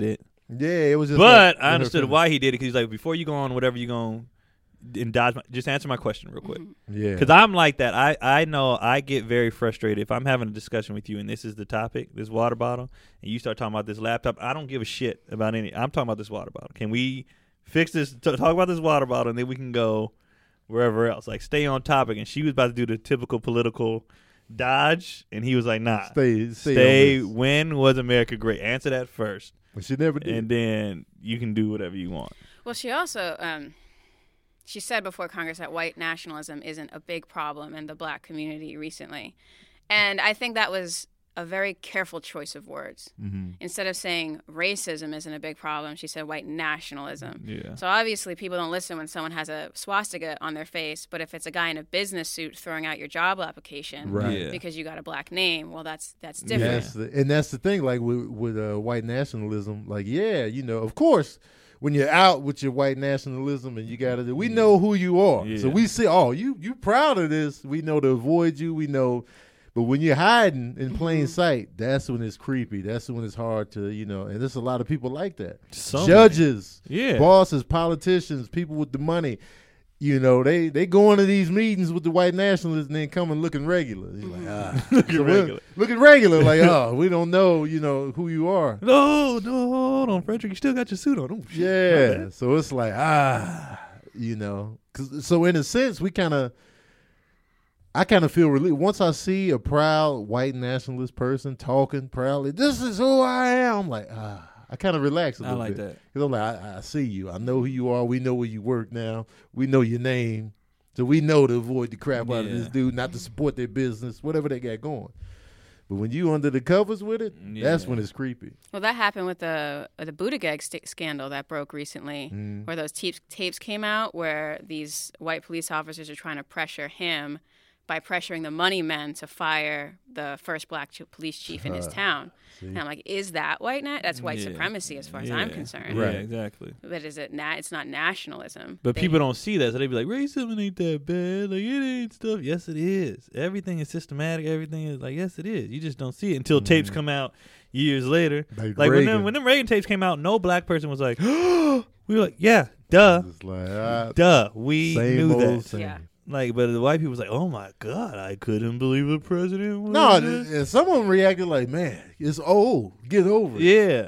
Yeah, it was just. But I understood why he did it because he's like, before you go on whatever you go on and dodge, just answer my question real quick. Yeah. Because I'm like that. I know I get very frustrated if I'm having a discussion with you and this is the topic, this water bottle, and you start talking about this laptop. I don't give a shit about any. I'm talking about this water bottle. Can we fix this? Talk about this water bottle, and then we can go wherever else. Like, stay on topic. And she was about to do the typical political dodge, and he was like, nah. Stay. When was America great? Answer that first. But she never did. And then you can do whatever you want. Well, she also she said before Congress that white nationalism isn't a big problem in the black community recently. And I think that was a very careful choice of words. Mm-hmm. Instead of saying racism isn't a big problem, she said white nationalism. Yeah. So obviously people don't listen when someone has a swastika on their face, but if it's a guy in a business suit throwing out your job application because you got a black name, well, that's different. And that's the thing, like with white nationalism, like, of course, when you're out with your white nationalism and you got to, we know who you are. Yeah. So we see, you proud of this. We know to avoid you. We know. But when you're hiding in plain sight, that's when it's creepy. That's when it's hard to, and there's a lot of people like that. Judges, bosses, politicians, people with the money, they go into these meetings with the white nationalists and then coming looking regular. You're like, looking regular, like, we don't know, who you are. No, hold on, Frederick, you still got your suit on. Oh, shit. Yeah, so it's like, so in a sense, I kind of feel relieved. Once I see a proud white nationalist person talking proudly, this is who I am, I'm like, I kind of relax a little bit. I like that. Because I'm like, I see you. I know who you are. We know where you work now. We know your name. So we know to avoid the crap out of this dude, not to support their business, whatever they got going. But when you under the covers with it, that's when it's creepy. Well, that happened with the Buttigieg scandal that broke recently, where those tapes came out where these white police officers are trying to pressure him by pressuring the money men to fire the first black police chief in his town. And I'm like, is that white that's white supremacy as far as I'm concerned. Right, exactly. But is it it's not nationalism. But people don't see that, so they be like, racism ain't that bad. Like, it ain't stuff. Yes, it is. Everything is systematic. Everything is like, yes, it is. You just don't see it until tapes come out years later. Like when them Reagan tapes came out, no black person was like, we were like, yeah, duh. Duh. We knew that. Yeah. Like, but the white people was like, "Oh my God, I couldn't believe the president was." No, someone reacted like, "Man, it's old. Get over it." Yeah,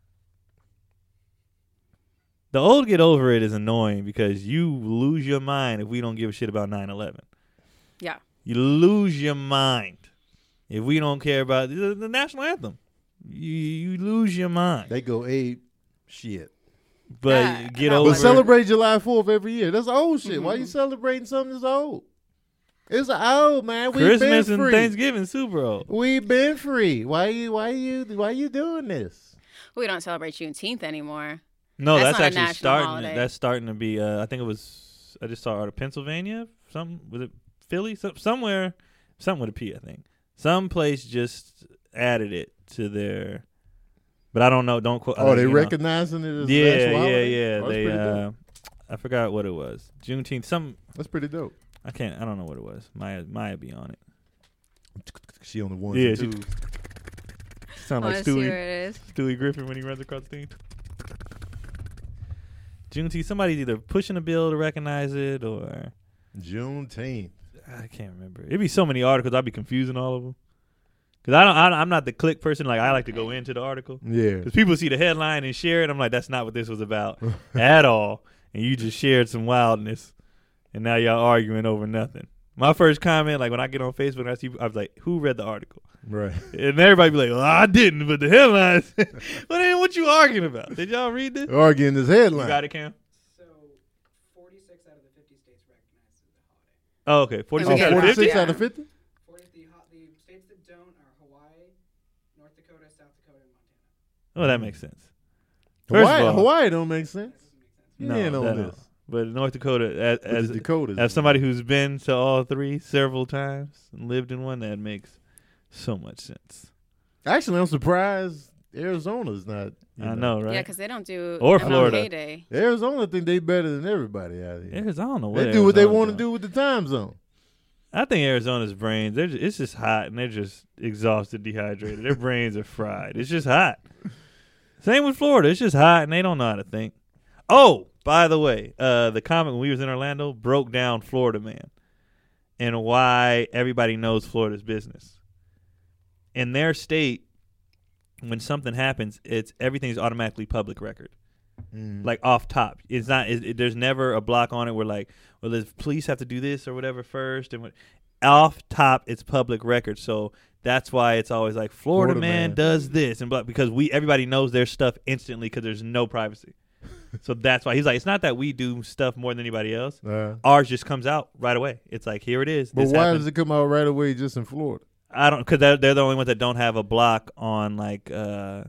the old get over it is annoying because you lose your mind if we don't give a shit about 9/11. Yeah, you lose your mind if we don't care about the national anthem. You lose your mind. They go ape shit. But get over. But celebrate July 4th every year. That's old shit. Why you celebrating something that's old? It's old, man. Christmas and Thanksgiving super old. We've been free. Why you doing this? We don't celebrate Juneteenth anymore. No, that's actually starting. Holiday. That's starting to be. I think it was. I just saw out of Pennsylvania. Was it Philly? Somewhere. Something with a P. I think. Some place just added it to their. But I don't know. Don't quote. Oh, they recognizing it as national holiday? Yeah. They. I forgot what it was. Juneteenth. That's pretty dope. I don't know what it was. Maya be on it. She on the ones and twos. Sound like Stewie Griffin when he runs across the thing. Juneteenth. Somebody's either pushing a bill to recognize it or Juneteenth. I can't remember. It'd be so many articles. I'd be confusing all of them. Because I'm not the click person. Like, I like to go into the article. Yeah. Because people see the headline and share it. I'm like, that's not what this was about at all. And you just shared some wildness. And now y'all arguing over nothing. My first comment, like when I get on Facebook, I was like, who read the article? Right. And everybody be like, well, I didn't. But the headlines. Well, then what you arguing about? Did y'all read this? Arguing this headline. You got it, Cam? So 46 out of the 50 states recognize the holiday. Oh, okay. 46 out of 50? The states that don't are Hawaii, North Dakota, South Dakota, and Montana. Oh, that makes sense. Hawaii don't make sense. No. But North Dakota, as somebody who's been to all three several times and lived in one, that makes so much sense. Actually, I'm surprised Arizona's not. I know, right? Yeah, because they don't do or Florida. Day. Arizona think they better than everybody out here. Arizona, they do what they want to do with the time zone. I think Arizona's brains, it's just hot and they're just exhausted, dehydrated. Their brains are fried. It's just hot. Same with Florida. It's just hot, and they don't know how to think. Oh, by the way, the comic when we was in Orlando broke down Florida Man and why everybody knows Florida's business. In their state, when something happens, everything's automatically public record, like off top. It's not. There's never a block on it where like, well, the police have to do this or whatever first, and off top, it's public record. So that's why it's always like Florida man does this and blah, because everybody knows their stuff instantly because there's no privacy. So that's why he's like, it's not that we do stuff more than anybody else. Ours just comes out right away. It's like, here it is. But why does it come out right away just in Florida? I don't, because they're the only ones that don't have a block on like, the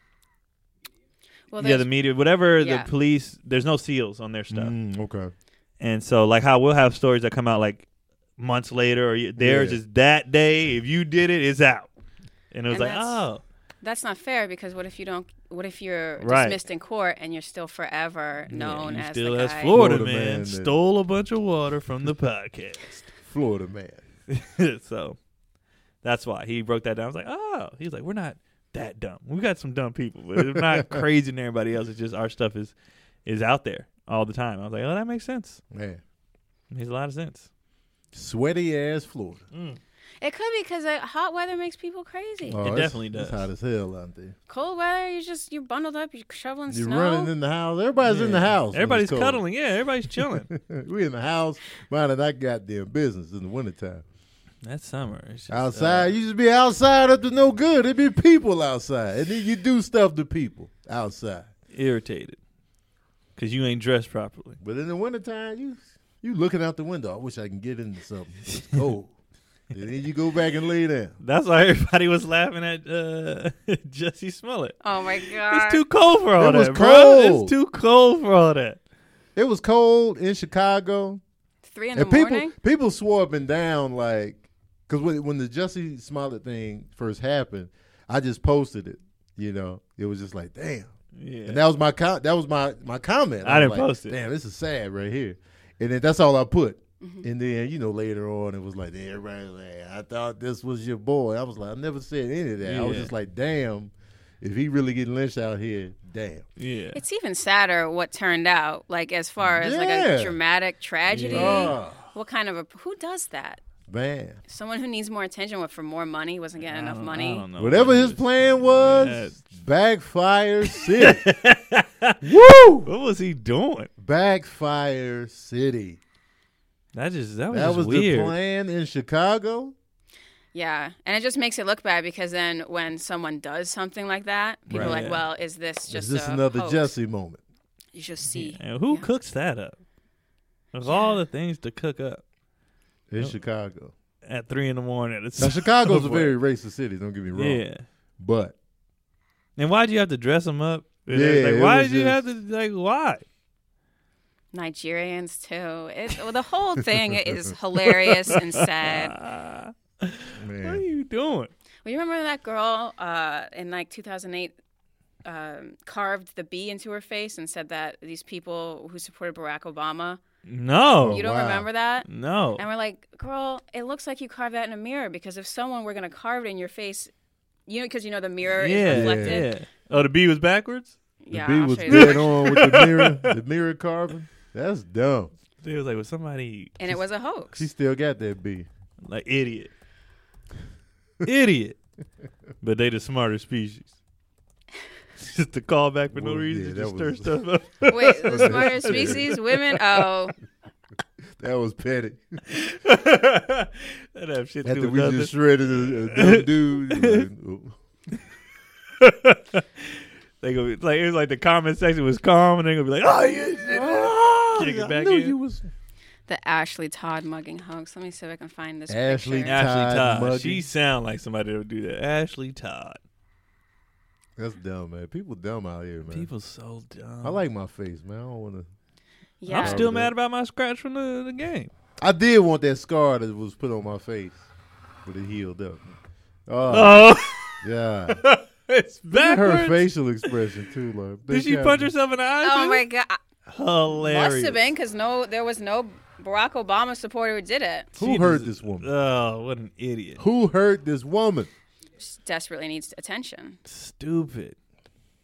media, whatever the police. There's no seals on their stuff. Okay. And so like how we'll have stories that come out like months later, or theirs is that day. If you did it, it's out. And it was like, oh. That's not fair because what if you're dismissed in court and you're still forever known as the guy? As Florida man stole a bunch of water from the podcast. Florida man. So that's why he broke that down. I was like, oh. He's like, we're not that dumb. We got some dumb people, but it's not crazy than everybody else. It's just our stuff is out there all the time. I was like, oh, that makes sense. Man. It makes a lot of sense. Sweaty ass Florida. It could be because hot weather makes people crazy. It definitely does. It's hot as hell out there. Cold weather, you're bundled up, you're shoveling snow. You're running in the house. Everybody's in the house. Everybody's cuddling. Yeah, everybody's chilling. We in the house minding that goddamn business in the wintertime. That's summer. It's just, outside, you just be outside up to no good. There be people outside. And then you do stuff to people outside. Irritated. Because you ain't dressed properly. But in the wintertime, you looking out the window. I wish I can get into something. It's cold. And then you go back and lay down. That's why everybody was laughing at Jussie Smollett. Oh, my God. It's too cold for all that, was bro. cold. It's too cold for all that. It was cold in Chicago. 3 in the morning? People swore up and down like, because when the Jussie Smollett thing first happened, I just posted it. You know, it was just like, damn. Yeah. And that was my comment. I didn't post it. Damn, this is sad right here. And then that's all I put. And then, later on, it was like, everybody was like, I thought this was your boy. I was like, I never said any of that. Yeah. I was just like, damn, if he really getting lynched out here, damn. Yeah. It's even sadder what turned out, like as far as like a dramatic tragedy. What kind of who does that? Man. Someone who needs more attention, for more money, wasn't getting enough money. I don't know. Whatever his plan was, Backfire City. Woo! What was he doing? Backfire City. That was weird. The plan in Chicago. Yeah, and it just makes it look bad because then when someone does something like that, people are like, well, is this another hoax? Jussie moment? You should see. And who cooks that up? Of all the things to cook up. In Chicago. At 3 a.m. Now, Chicago's a very racist city, don't get me wrong. Yeah. But. And why'd you have to dress them up? Yeah. Why did you have to, why? Nigerians, too. The whole thing is hilarious and sad. Man. What are you doing? Well, you remember that girl in 2008 carved the B into her face and said that these people who supported Barack Obama. No. You don't remember that? No. And we're like, girl, it looks like you carved that in a mirror because if someone were going to carve it in your face, because the mirror is reflected. Yeah. Oh, the B was backwards? Yeah, the B was dead on with the mirror carving. That's dumb. It was like, was somebody... And it was a hoax. She still got that B. Like, idiot. Idiot. But they the smarter species. Just to call back for no reason, just stir stuff up. Wait, the smarter species? Women? Oh. That was petty. That have shit to do with we nothing. Just shredded a dumb dude. They go it was like the comment section was calm, and they're gonna be like, "Oh, yeah, kick it back in." The Ashley Todd mugging hoax. Let me see if I can find this Ashley picture. Todd. Mugging. She sound like somebody that would do that. Ashley Todd. That's dumb, man. People dumb out here, man. People so dumb. I like my face, man. I don't want to. Yeah. I'm still mad about my scratch from the game. I did want that scar that was put on my face, but it healed up. Oh, yeah. It's backwards. Her facial expression too, like. Did she punch herself in the eye? Oh too? my God. Hilarious. Must have been because there was no Barack Obama supporter who did it. Who hurt this woman? Oh, what an idiot. Who hurt this woman? She desperately needs attention. Stupid.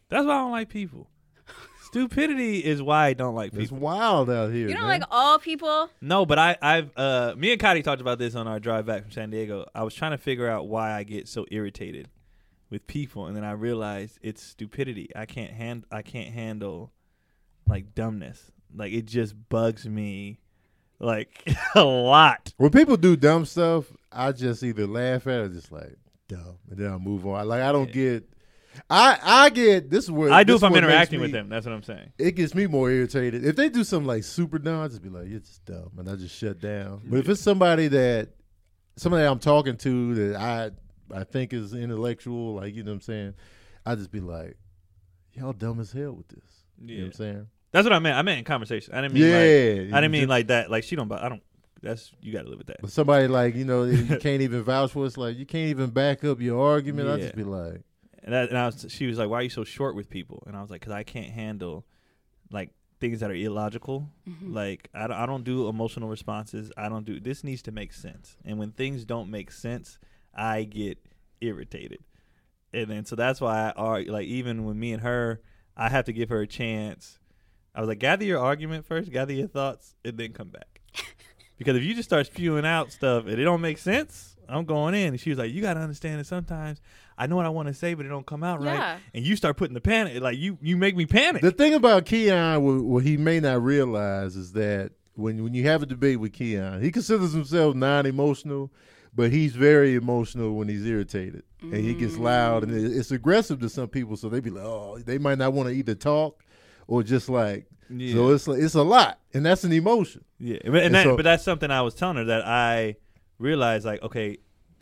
That's why I don't like people. Stupidity is why I don't like people. It's wild out here. You don't man. like all people? No, but I've me and Cotty talked about this on our drive back from San Diego. I was trying to figure out why I get so irritated with people, and then I realized it's stupidity. I can't handle like dumbness. Like it just bugs me like a lot. When people do dumb stuff, I just either laugh at it or just like dumb, and then I move on. Like I don't get. I get this is where I do if I'm interacting with them. That's what I'm saying. It gets me more irritated if they do something like super dumb. I just be like, "You're just dumb," and I just shut down. But if it's somebody I'm talking to that I think is intellectual, like you know what I'm saying, I just be like, "Y'all dumb as hell with this." You know what I'm saying? That's what I meant. I meant in conversation. I didn't mean I didn't mean like that. Like she don't. I don't. That's you got to live with that. But somebody like you can't even vouch for. It's like you can't even back up your argument. I just be like. She was like, "Why are you so short with people?" And I was like, "Cause I can't handle like things that are illogical. Like I don't do emotional responses. I don't do. This needs to make sense. And when things don't make sense, I get irritated. And then so that's why I argue. Like even when me and her, I have to give her a chance. I was like, gather your argument first, gather your thoughts, and then come back. Because if you just start spewing out stuff and it don't make sense, I'm going in. And she was like, you got to understand that sometimes I know what I want to say, but it don't come out right. And you start putting the panic. Like, you make me panic. The thing about Keon, what he may not realize is that when you have a debate with Keon, he considers himself non-emotional, but he's very emotional when he's irritated. And he gets loud. And it's aggressive to some people, so they be like, oh, they might not want to either talk or just like, so it's a lot. And that's an emotion. Yeah, but that's something I was telling her that I realized, like, okay,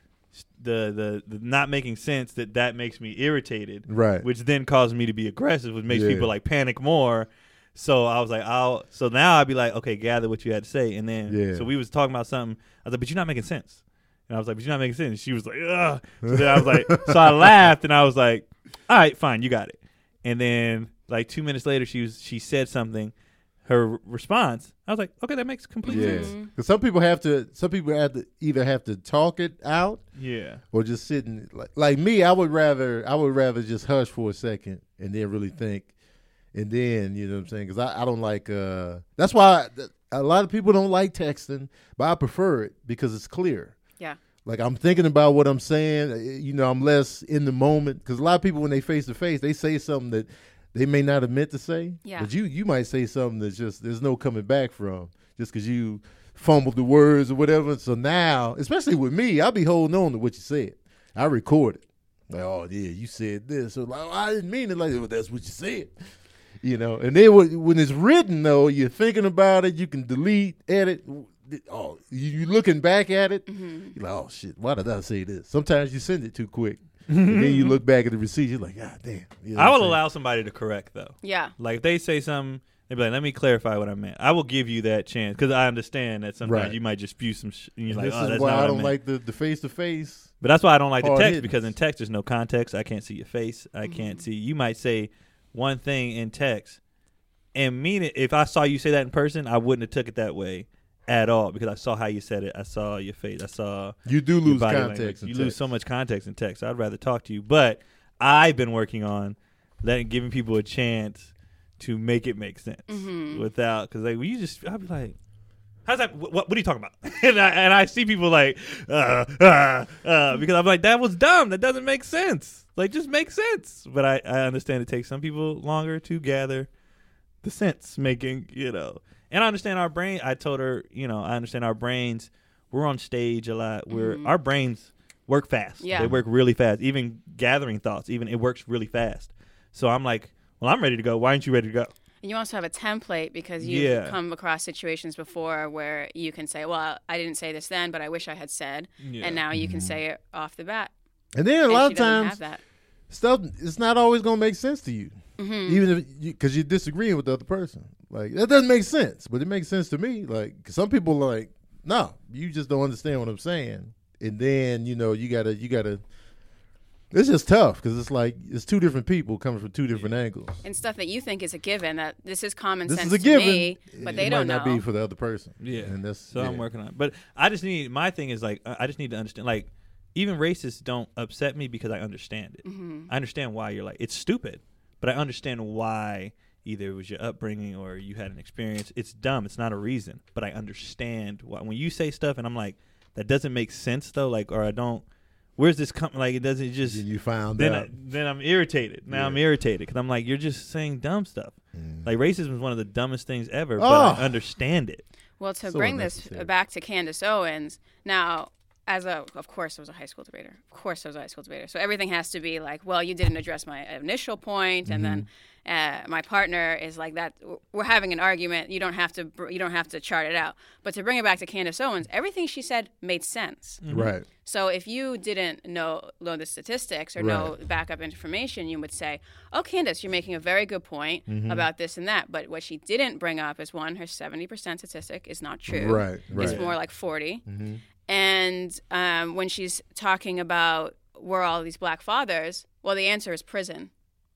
the not making sense that makes me irritated, right? Which then causes me to be aggressive, which makes people like panic more. So I was like, so now I'd be like, okay, gather what you had to say, and then so we was talking about something. I was like, but you're not making sense, and I was like, but you're not making sense. And she was like, ugh. So then I was like, so I laughed, and I was like, all right, fine, you got it. And then like 2 minutes later, she said something. Her response, I was like, okay, that makes complete sense. Because some people have to either have to talk it out, or just sit and like me. I would rather just hush for a second and then really think, and then you know what I'm saying. Because I don't like. That's why a lot of people don't like texting, but I prefer it because it's clear. Yeah. Like I'm thinking about what I'm saying. You know, I'm less in the moment because a lot of people when they face to face, they say something that they may not have meant to say, but you might say something that's just there's no coming back from just because you fumbled the words or whatever. So now, especially with me, I'll be holding on to what you said. I record it. Like, oh, yeah, you said this. So like, oh, I didn't mean it like that. Well, that's what you said. You know, and then when it's written, though, you're thinking about it. You can delete, edit. Oh, you looking back at it. You're like, oh, shit, why did I say this? Sometimes you send it too quick. And then you look back at the receipt, you're like, God damn. You know I will allow somebody to correct, though. Yeah. Like, if they say something, they be like, let me clarify what I meant. I will give you that chance, because I understand that sometimes you might just spew some and you're like, oh, that's not what I meant. This is why I don't like the face-to-face. But that's why I don't like the text, because in text, there's no context. I can't see your face. I can't see. You might say one thing in text and mean it. If I saw you say that in person, I wouldn't have took it that way at all, because I saw how you said it. I saw your face. I saw you do lose context. You lose so much context in text. So I'd rather talk to you. But I've been working on giving people a chance to make it make sense without, because like I'd be like, how's that? What are you talking about? and I see people like because I'm like, that was dumb. That doesn't make sense. Like, just make sense. But I understand it takes some people longer to gather the sense making, you know. And I understand our brain. I told her, you know, I understand our brains. We're on stage a lot. Our brains work fast. Yeah. They work really fast. Even gathering thoughts, it works really fast. So I'm like, well, I'm ready to go. Why aren't you ready to go? And you also have a template, because you've come across situations before where you can say, well, I didn't say this then, but I wish I had said. Yeah. And now you can say it off the bat. And then a lot of times, stuff, it's not always going to make sense to you. Even if because you're disagreeing with the other person. Like, that doesn't make sense, but it makes sense to me. Like, some people are like, no, you just don't understand what I'm saying. And then, you know, you gotta it's just tough, because it's like it's two different people coming from two different angles. And stuff that you think is a given, that this is common sense to me, but they don't know. It might not be for the other person. Yeah. And that's so I'm working on it. But my thing is, like, I just need to understand, like, even racists don't upset me because I understand it. I understand why you're like, it's stupid. But I understand why either it was your upbringing or you had an experience. It's dumb. It's not a reason. But I understand why. When you say stuff and I'm like, that doesn't make sense though, like, or I don't, where's this coming? Like, it doesn't just. You found then out. Then I'm irritated. Now I'm irritated because I'm like, you're just saying dumb stuff. Like, racism is one of the dumbest things ever, but I understand it. Well, to bring this back to Candace Owens, now, of course I was a high school debater. So everything has to be like, well, you didn't address my initial point, and then my partner is like that. We're having an argument. You don't have to chart it out. But to bring it back to Candace Owens, everything she said made sense. Right. So if you didn't know the statistics or know backup information, you would say, "Oh, Candace, you're making a very good point about this and that." But what she didn't bring up is, one, her 70% statistic is not true. Right. It's more like 40. And when she's talking about where all these black fathers, well, the answer is prison.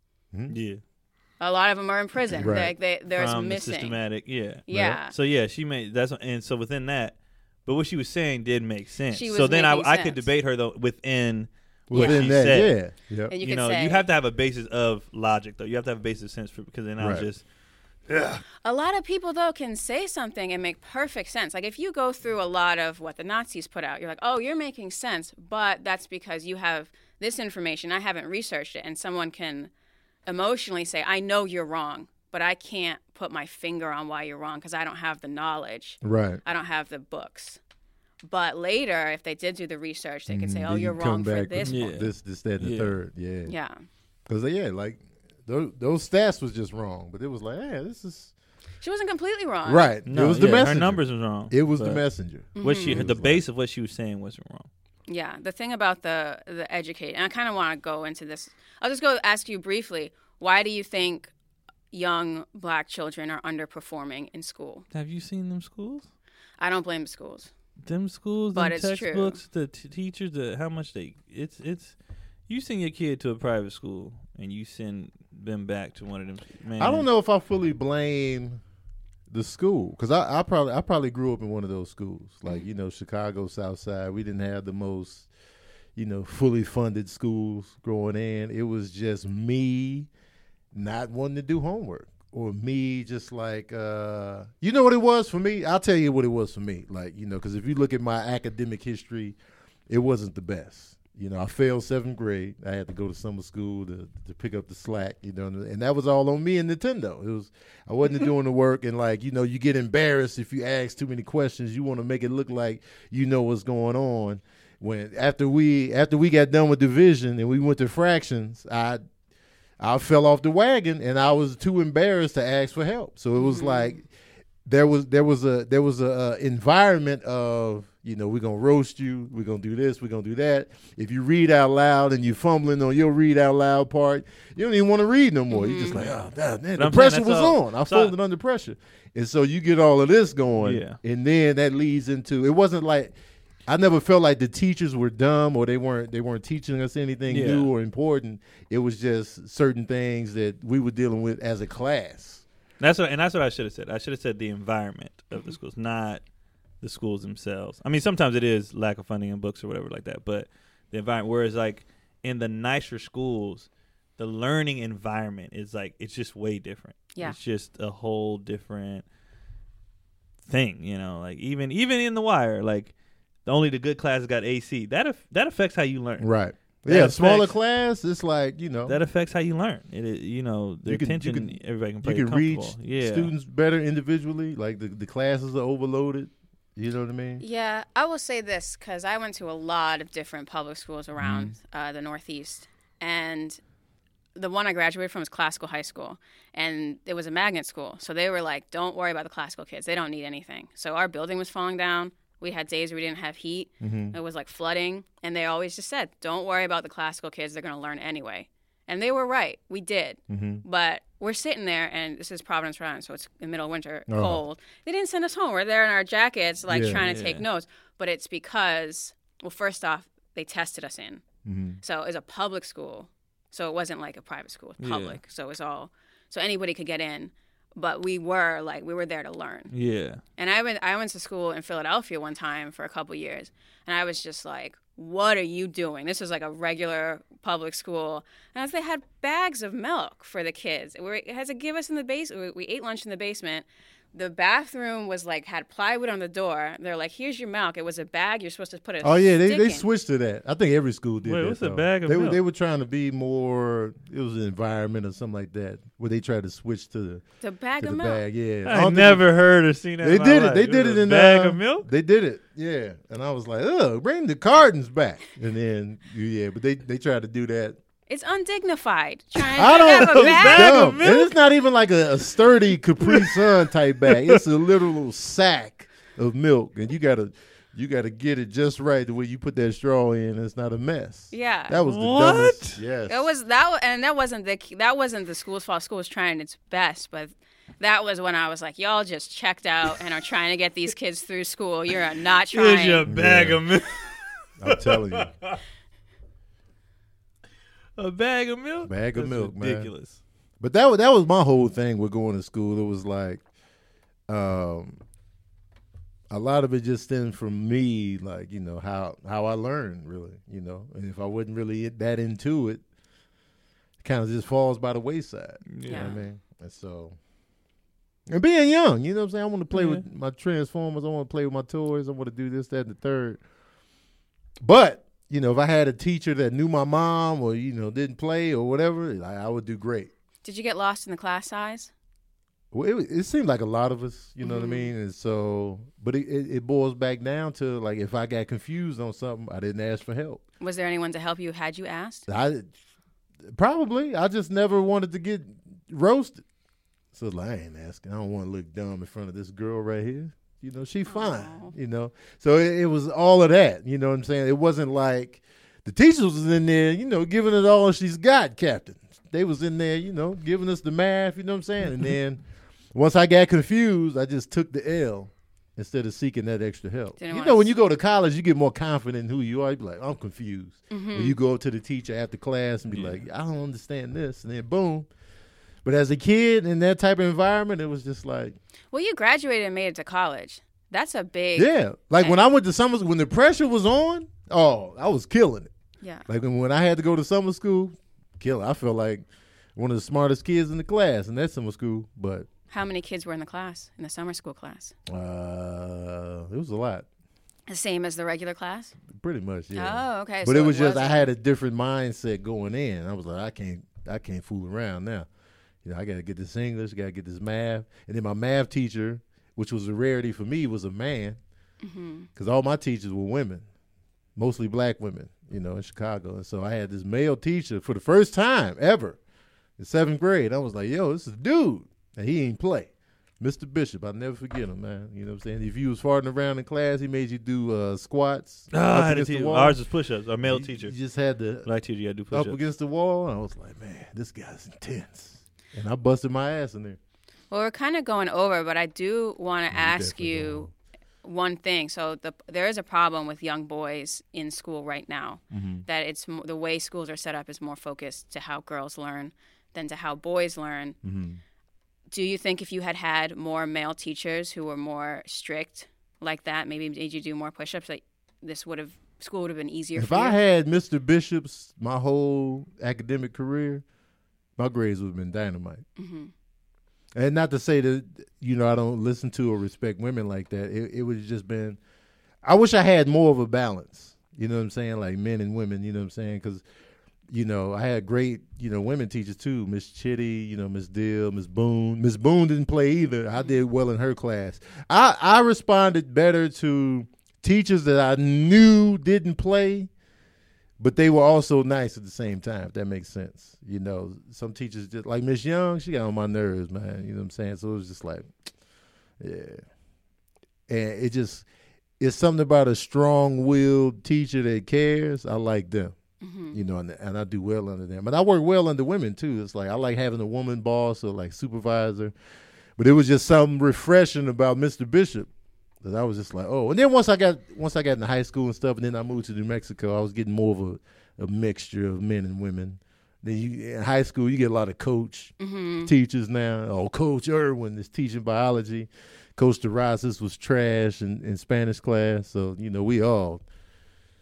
Yeah. A lot of them are in prison. Right. There's From missing. The systematic, yeah. Yeah. So she made and so within that, but what she was saying did make sense. She was so then making I could sense. debate her though within what she that, said. yeah. And You know, you have to have a basis of logic though. You have to have a basis of sense because then I was just. Yeah. A lot of people, though, can say something and make perfect sense. Like, if you go through a lot of what the Nazis put out, you're like, oh, you're making sense, but that's because you have this information. I haven't researched it, and someone can emotionally say, I know you're wrong, but I can't put my finger on why you're wrong because I don't have the knowledge. Right. I don't have the books. But later, if they did do the research, they could say, oh, you're come wrong for back this with one. this, that, and the third. Yeah. Yeah. Because, like, those stats was just wrong. But it was like, this is. She wasn't completely wrong. Right. No, it was the messenger. Her numbers was wrong. It was the messenger. The base of what she was saying wasn't wrong. Yeah. The thing about the educate, and I kind of want to go into this. I'll just go ask you briefly, why do you think young black children are underperforming in school? Have you seen them schools? I don't blame the schools. Them schools, but them it's textbooks, true. the teachers, how much it's. You send your kid to a private school and you send them back to one of them. Man. I don't know if I fully blame the school because I probably grew up in one of those schools, like Chicago South Side. We didn't have the most fully funded schools growing in. It was just me not wanting to do homework or me just like you know what it was for me. I'll tell you what it was for me. Like because if you look at my academic history, it wasn't the best. I failed 7th grade. I had to go to summer school to pick up the slack, and that was all on me and Nintendo. I wasn't doing the work, and you get embarrassed if you ask too many questions. You want to make it look like you know what's going on. When after we got done with division and we went to fractions, I fell off the wagon and I was too embarrassed to ask for help. So it was like there was a environment of we're going to roast you. We're going to do this. We're going to do that. If you read out loud and you're fumbling on your read out loud part, you don't even want to read no more. You're just like, oh, man, the pressure was on. I folded under pressure. And so you get all of this going. Yeah. And then that leads into, it wasn't like, I never felt like the teachers were dumb or they weren't teaching us anything new or important. It was just certain things that we were dealing with as a class. That's what I should have said. I should have said the environment of the schools, not the schools themselves. I mean, sometimes it is lack of funding in books or whatever like that, but the environment. Whereas, like in the nicer schools, the learning environment is like it's just way different. Yeah, it's just a whole different thing. Like even in The Wire, like only the good classes got AC. That affects how you learn. Right. Smaller class. It's like that affects how you learn. It is the attention. Everybody can play. You can reach students better individually. Like the classes are overloaded. You know what I mean? Yeah, I will say this because I went to a lot of different public schools around the Northeast, and the one I graduated from was Classical High School, and it was a magnet school. So they were like, "Don't worry about the classical kids; they don't need anything." So our building was falling down. We had days where we didn't have heat. It was like flooding, and they always just said, "Don't worry about the classical kids; they're going to learn anyway." And they were right. We did. But we're sitting there, and this is Providence, Rhode Island, so it's in the middle of winter, cold. They didn't send us home. We're there in our jackets, trying to take notes. But it's because, well, first off, they tested us in. So it was a public school. So it wasn't like a private school. It was public. So it was all, so anybody could get in. But we were there to learn. Yeah. And I went to school in Philadelphia one time for a couple years, and I was just like, what are you doing? This was like a regular public school. And as they had bags of milk for the kids. It had to give us in the basement. We ate lunch in the basement. The bathroom was like, had plywood on the door. They're like, here's your milk. It was a bag. You're supposed to put it. Oh, yeah, they switched to that. I think every school did that. Wait, what's a bag of milk? They were trying to be more, it was an environment or something like that, where they tried to switch to the bag of the milk. bag, yeah. I never heard or seen that. They did it. They did it in bag of milk. They did it, yeah. And I was like, bring the cartons back. And then, but they tried to do that. It's undignified. Trying I to don't have a bag know. of milk. And it's not even like a sturdy Capri Sun type bag. It's a literal sack of milk, and you gotta get it just right the way you put that straw in. It's not a mess. Yeah, that was the dumbest. Yes, that wasn't the school's fault. School was trying its best, but that was when I was like, y'all just checked out and are trying to get these kids through school. You're not trying. Here's your bag of milk. I'm telling you. A bag of milk? Bag of milk, ridiculous. Man. But that was my whole thing with going to school. It was like a lot of it just stemmed from me, like, how I learned, really, And if I wasn't really that into it, it kind of just falls by the wayside. You know what I mean? And so, and being young, you know what I'm saying? I want to play with my Transformers. I want to play with my toys. I want to do this, that, and the third. But if I had a teacher that knew my mom or, didn't play or whatever, I would do great. Did you get lost in the class size? Well, it seemed like a lot of us, you know what I mean? And so, but it boils back down to, like, if I got confused on something, I didn't ask for help. Was there anyone to help you had you asked? Probably. I just never wanted to get roasted. So I ain't asking. I don't want to look dumb in front of this girl right here. She fine, So it was all of that, you know what I'm saying? It wasn't like the teachers was in there, giving it all she's got, Captain. They was in there, giving us the math, you know what I'm saying? And then once I got confused, I just took the L instead of seeking that extra help. When you go to college, you get more confident in who you are. You be like, I'm confused. When you go up to the teacher after class and be like, I don't understand this. And then boom. But as a kid in that type of environment, it was just like. Well, you graduated and made it to college. That's a big. Yeah. Like when I went to summer school, when the pressure was on, I was killing it. Yeah. Like when I had to go to summer school, I felt like one of the smartest kids in the class in that summer school. But how many kids were in the summer school class? It was a lot. The same as the regular class? Pretty much, yeah. Oh, okay. But it was just I had a different mindset going in. I was like, I can't fool around now. I got to get this English, got to get this math. And then my math teacher, which was a rarity for me, was a man. Because all my teachers were women, mostly black women, in Chicago. And so I had this male teacher for the first time ever in 7th grade. I was like, yo, this is a dude. And he ain't play. Mr. Bishop, I'll never forget him, man. You know what I'm saying? If you was farting around in class, he made you do squats. I had a teacher. Ours was push-ups. Our male teacher. You just had to. Black teacher, you got to do push-ups. Up against the wall. And I was like, man, this guy's intense. And I busted my ass in there. Well, we're kind of going over, but I do want to ask you one thing. So there is a problem with young boys in school right now, that it's the way schools are set up is more focused to how girls learn than to how boys learn. Do you think if you had more male teachers who were more strict like that, maybe made you do more push-ups, like school would have been easier for you? If I had Mr. Bishop's my whole academic career, my grades would have been dynamite. And not to say that, I don't listen to or respect women like that. It would have just been, I wish I had more of a balance. You know what I'm saying? Like men and women, you know what I'm saying? Because, I had great, women teachers too. Miss Chitty, Miss Dill, Miss Boone. Miss Boone didn't play either. I did well in her class. I responded better to teachers that I knew didn't play, but they were also nice at the same time, if that makes sense. Some teachers just, like Miss Young, she got on my nerves, man. You know what I'm saying? So it was just like, yeah. And it's something about a strong-willed teacher that cares. I like them, and I do well under them. And I work well under women, too. It's like I like having a woman boss or, like, supervisor. But it was just something refreshing about Mr. Bishop. That I was just like, oh. And then once I got into high school and stuff, and then I moved to New Mexico, I was getting more of a mixture of men and women. Then in high school, you get a lot of coach teachers now. Oh, Coach Irwin is teaching biology. Coach DeRosis was trash in Spanish class. So, we all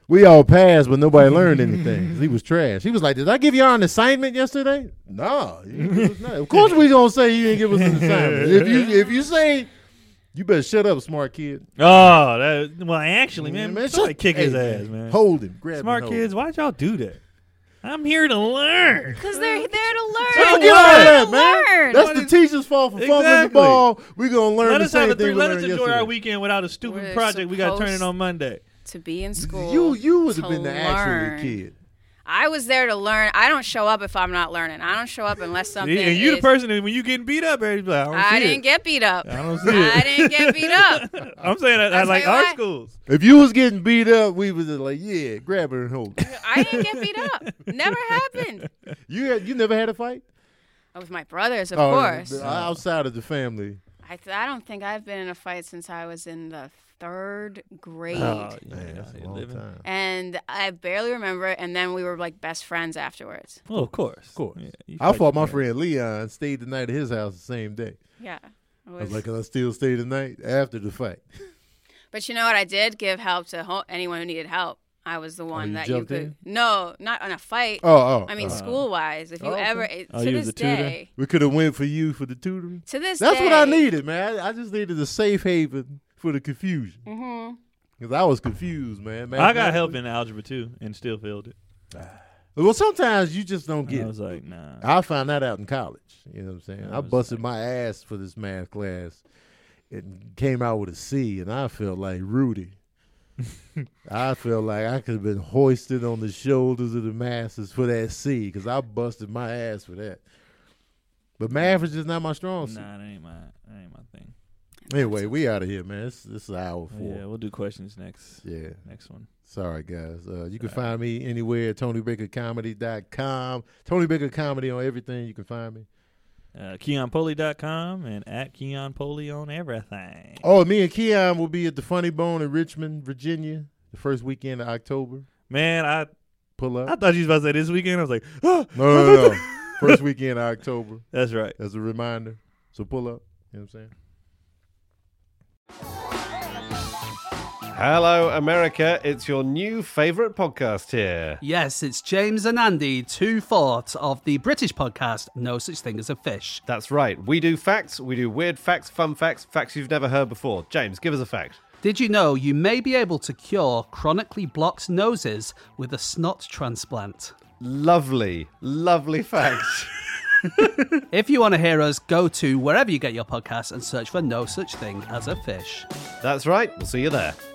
We all passed, but nobody learned anything. He was trash. He was like, "Did I give y'all an assignment yesterday?" No. Of course we gonna say you didn't give us an assignment. If you say, you better shut up, smart kid. Oh, actually, man, somebody kick his ass, man. Hold him, grab smart him, kids. Why'd y'all do that? I'm here to learn. Because they're there to learn. Forget all that, man. That's the teacher's fault for fumbling the ball. We're going to learn the same thing. Let us enjoy our weekend without a stupid project we got to turn in on Monday. To be in school. You would have been the actual kid. I was there to learn. I don't show up if I'm not learning. I don't show up unless something and you the person that when you getting beat up, like, I didn't get beat up. I don't see it. I didn't get beat up. I'm saying that I like our schools. If you was getting beat up, we was like, yeah, grab her and hold her. I didn't get beat up. Never happened. You never had a fight? With my brothers, of course. Outside of the family. I don't think I've been in a fight since I was in the 3rd grade. Oh, man, that's a long time. And I barely remember it, and then we were like best friends afterwards. Well, of course. Yeah, I fought my friend Leon, stayed the night at his house the same day. Yeah. I was like, can I still stay the night after the fight? But you know what? I did give help to anyone who needed help. I was the one that you could. In? No, not on a fight. I mean, school-wise. If you ever, to you this day. We could have went for you for the tutoring. To this That's day. what I needed, man. I just needed a safe haven for the confusion. Mm-hmm. Because I was confused, man. I got help in algebra, too, and still failed it. Well, sometimes you just don't get it. I was like, nah. I found that out in college. You know what I'm saying? I busted my ass for this math class and came out with a C, and I felt like Rudy. I felt like I could have been hoisted on the shoulders of the masses for that C because I busted my ass for that. But math is just not my strong suit. Nah, that ain't my thing. Anyway, we out of here, man. This is hour 4. Yeah, we'll do questions next. Yeah. Next one. Sorry, guys. You can find me anywhere at TonyBakerComedy.com. Tony Baker Comedy on everything. You can find me. KeonPoli.com and at KeonPoli on everything. Oh, me and Keon will be at the Funny Bone in Richmond, Virginia, the first weekend of October. Man, I pull up. I thought you was about to say this weekend. I was like, oh. No. First weekend of October. That's right. As a reminder. So pull up. You know what I'm saying? Hello, America. It's your new favourite podcast here. Yes, it's James and Andy, 2/4 of the British podcast No Such Thing as a Fish. That's right. We do facts, we do weird facts, fun facts, facts you've never heard before. James, give us a fact. Did you know you may be able to cure chronically blocked noses with a snot transplant? Lovely, lovely fact. If you want to hear us, go to wherever you get your podcasts and search for No Such Thing as a Fish. That's right. We'll see you there.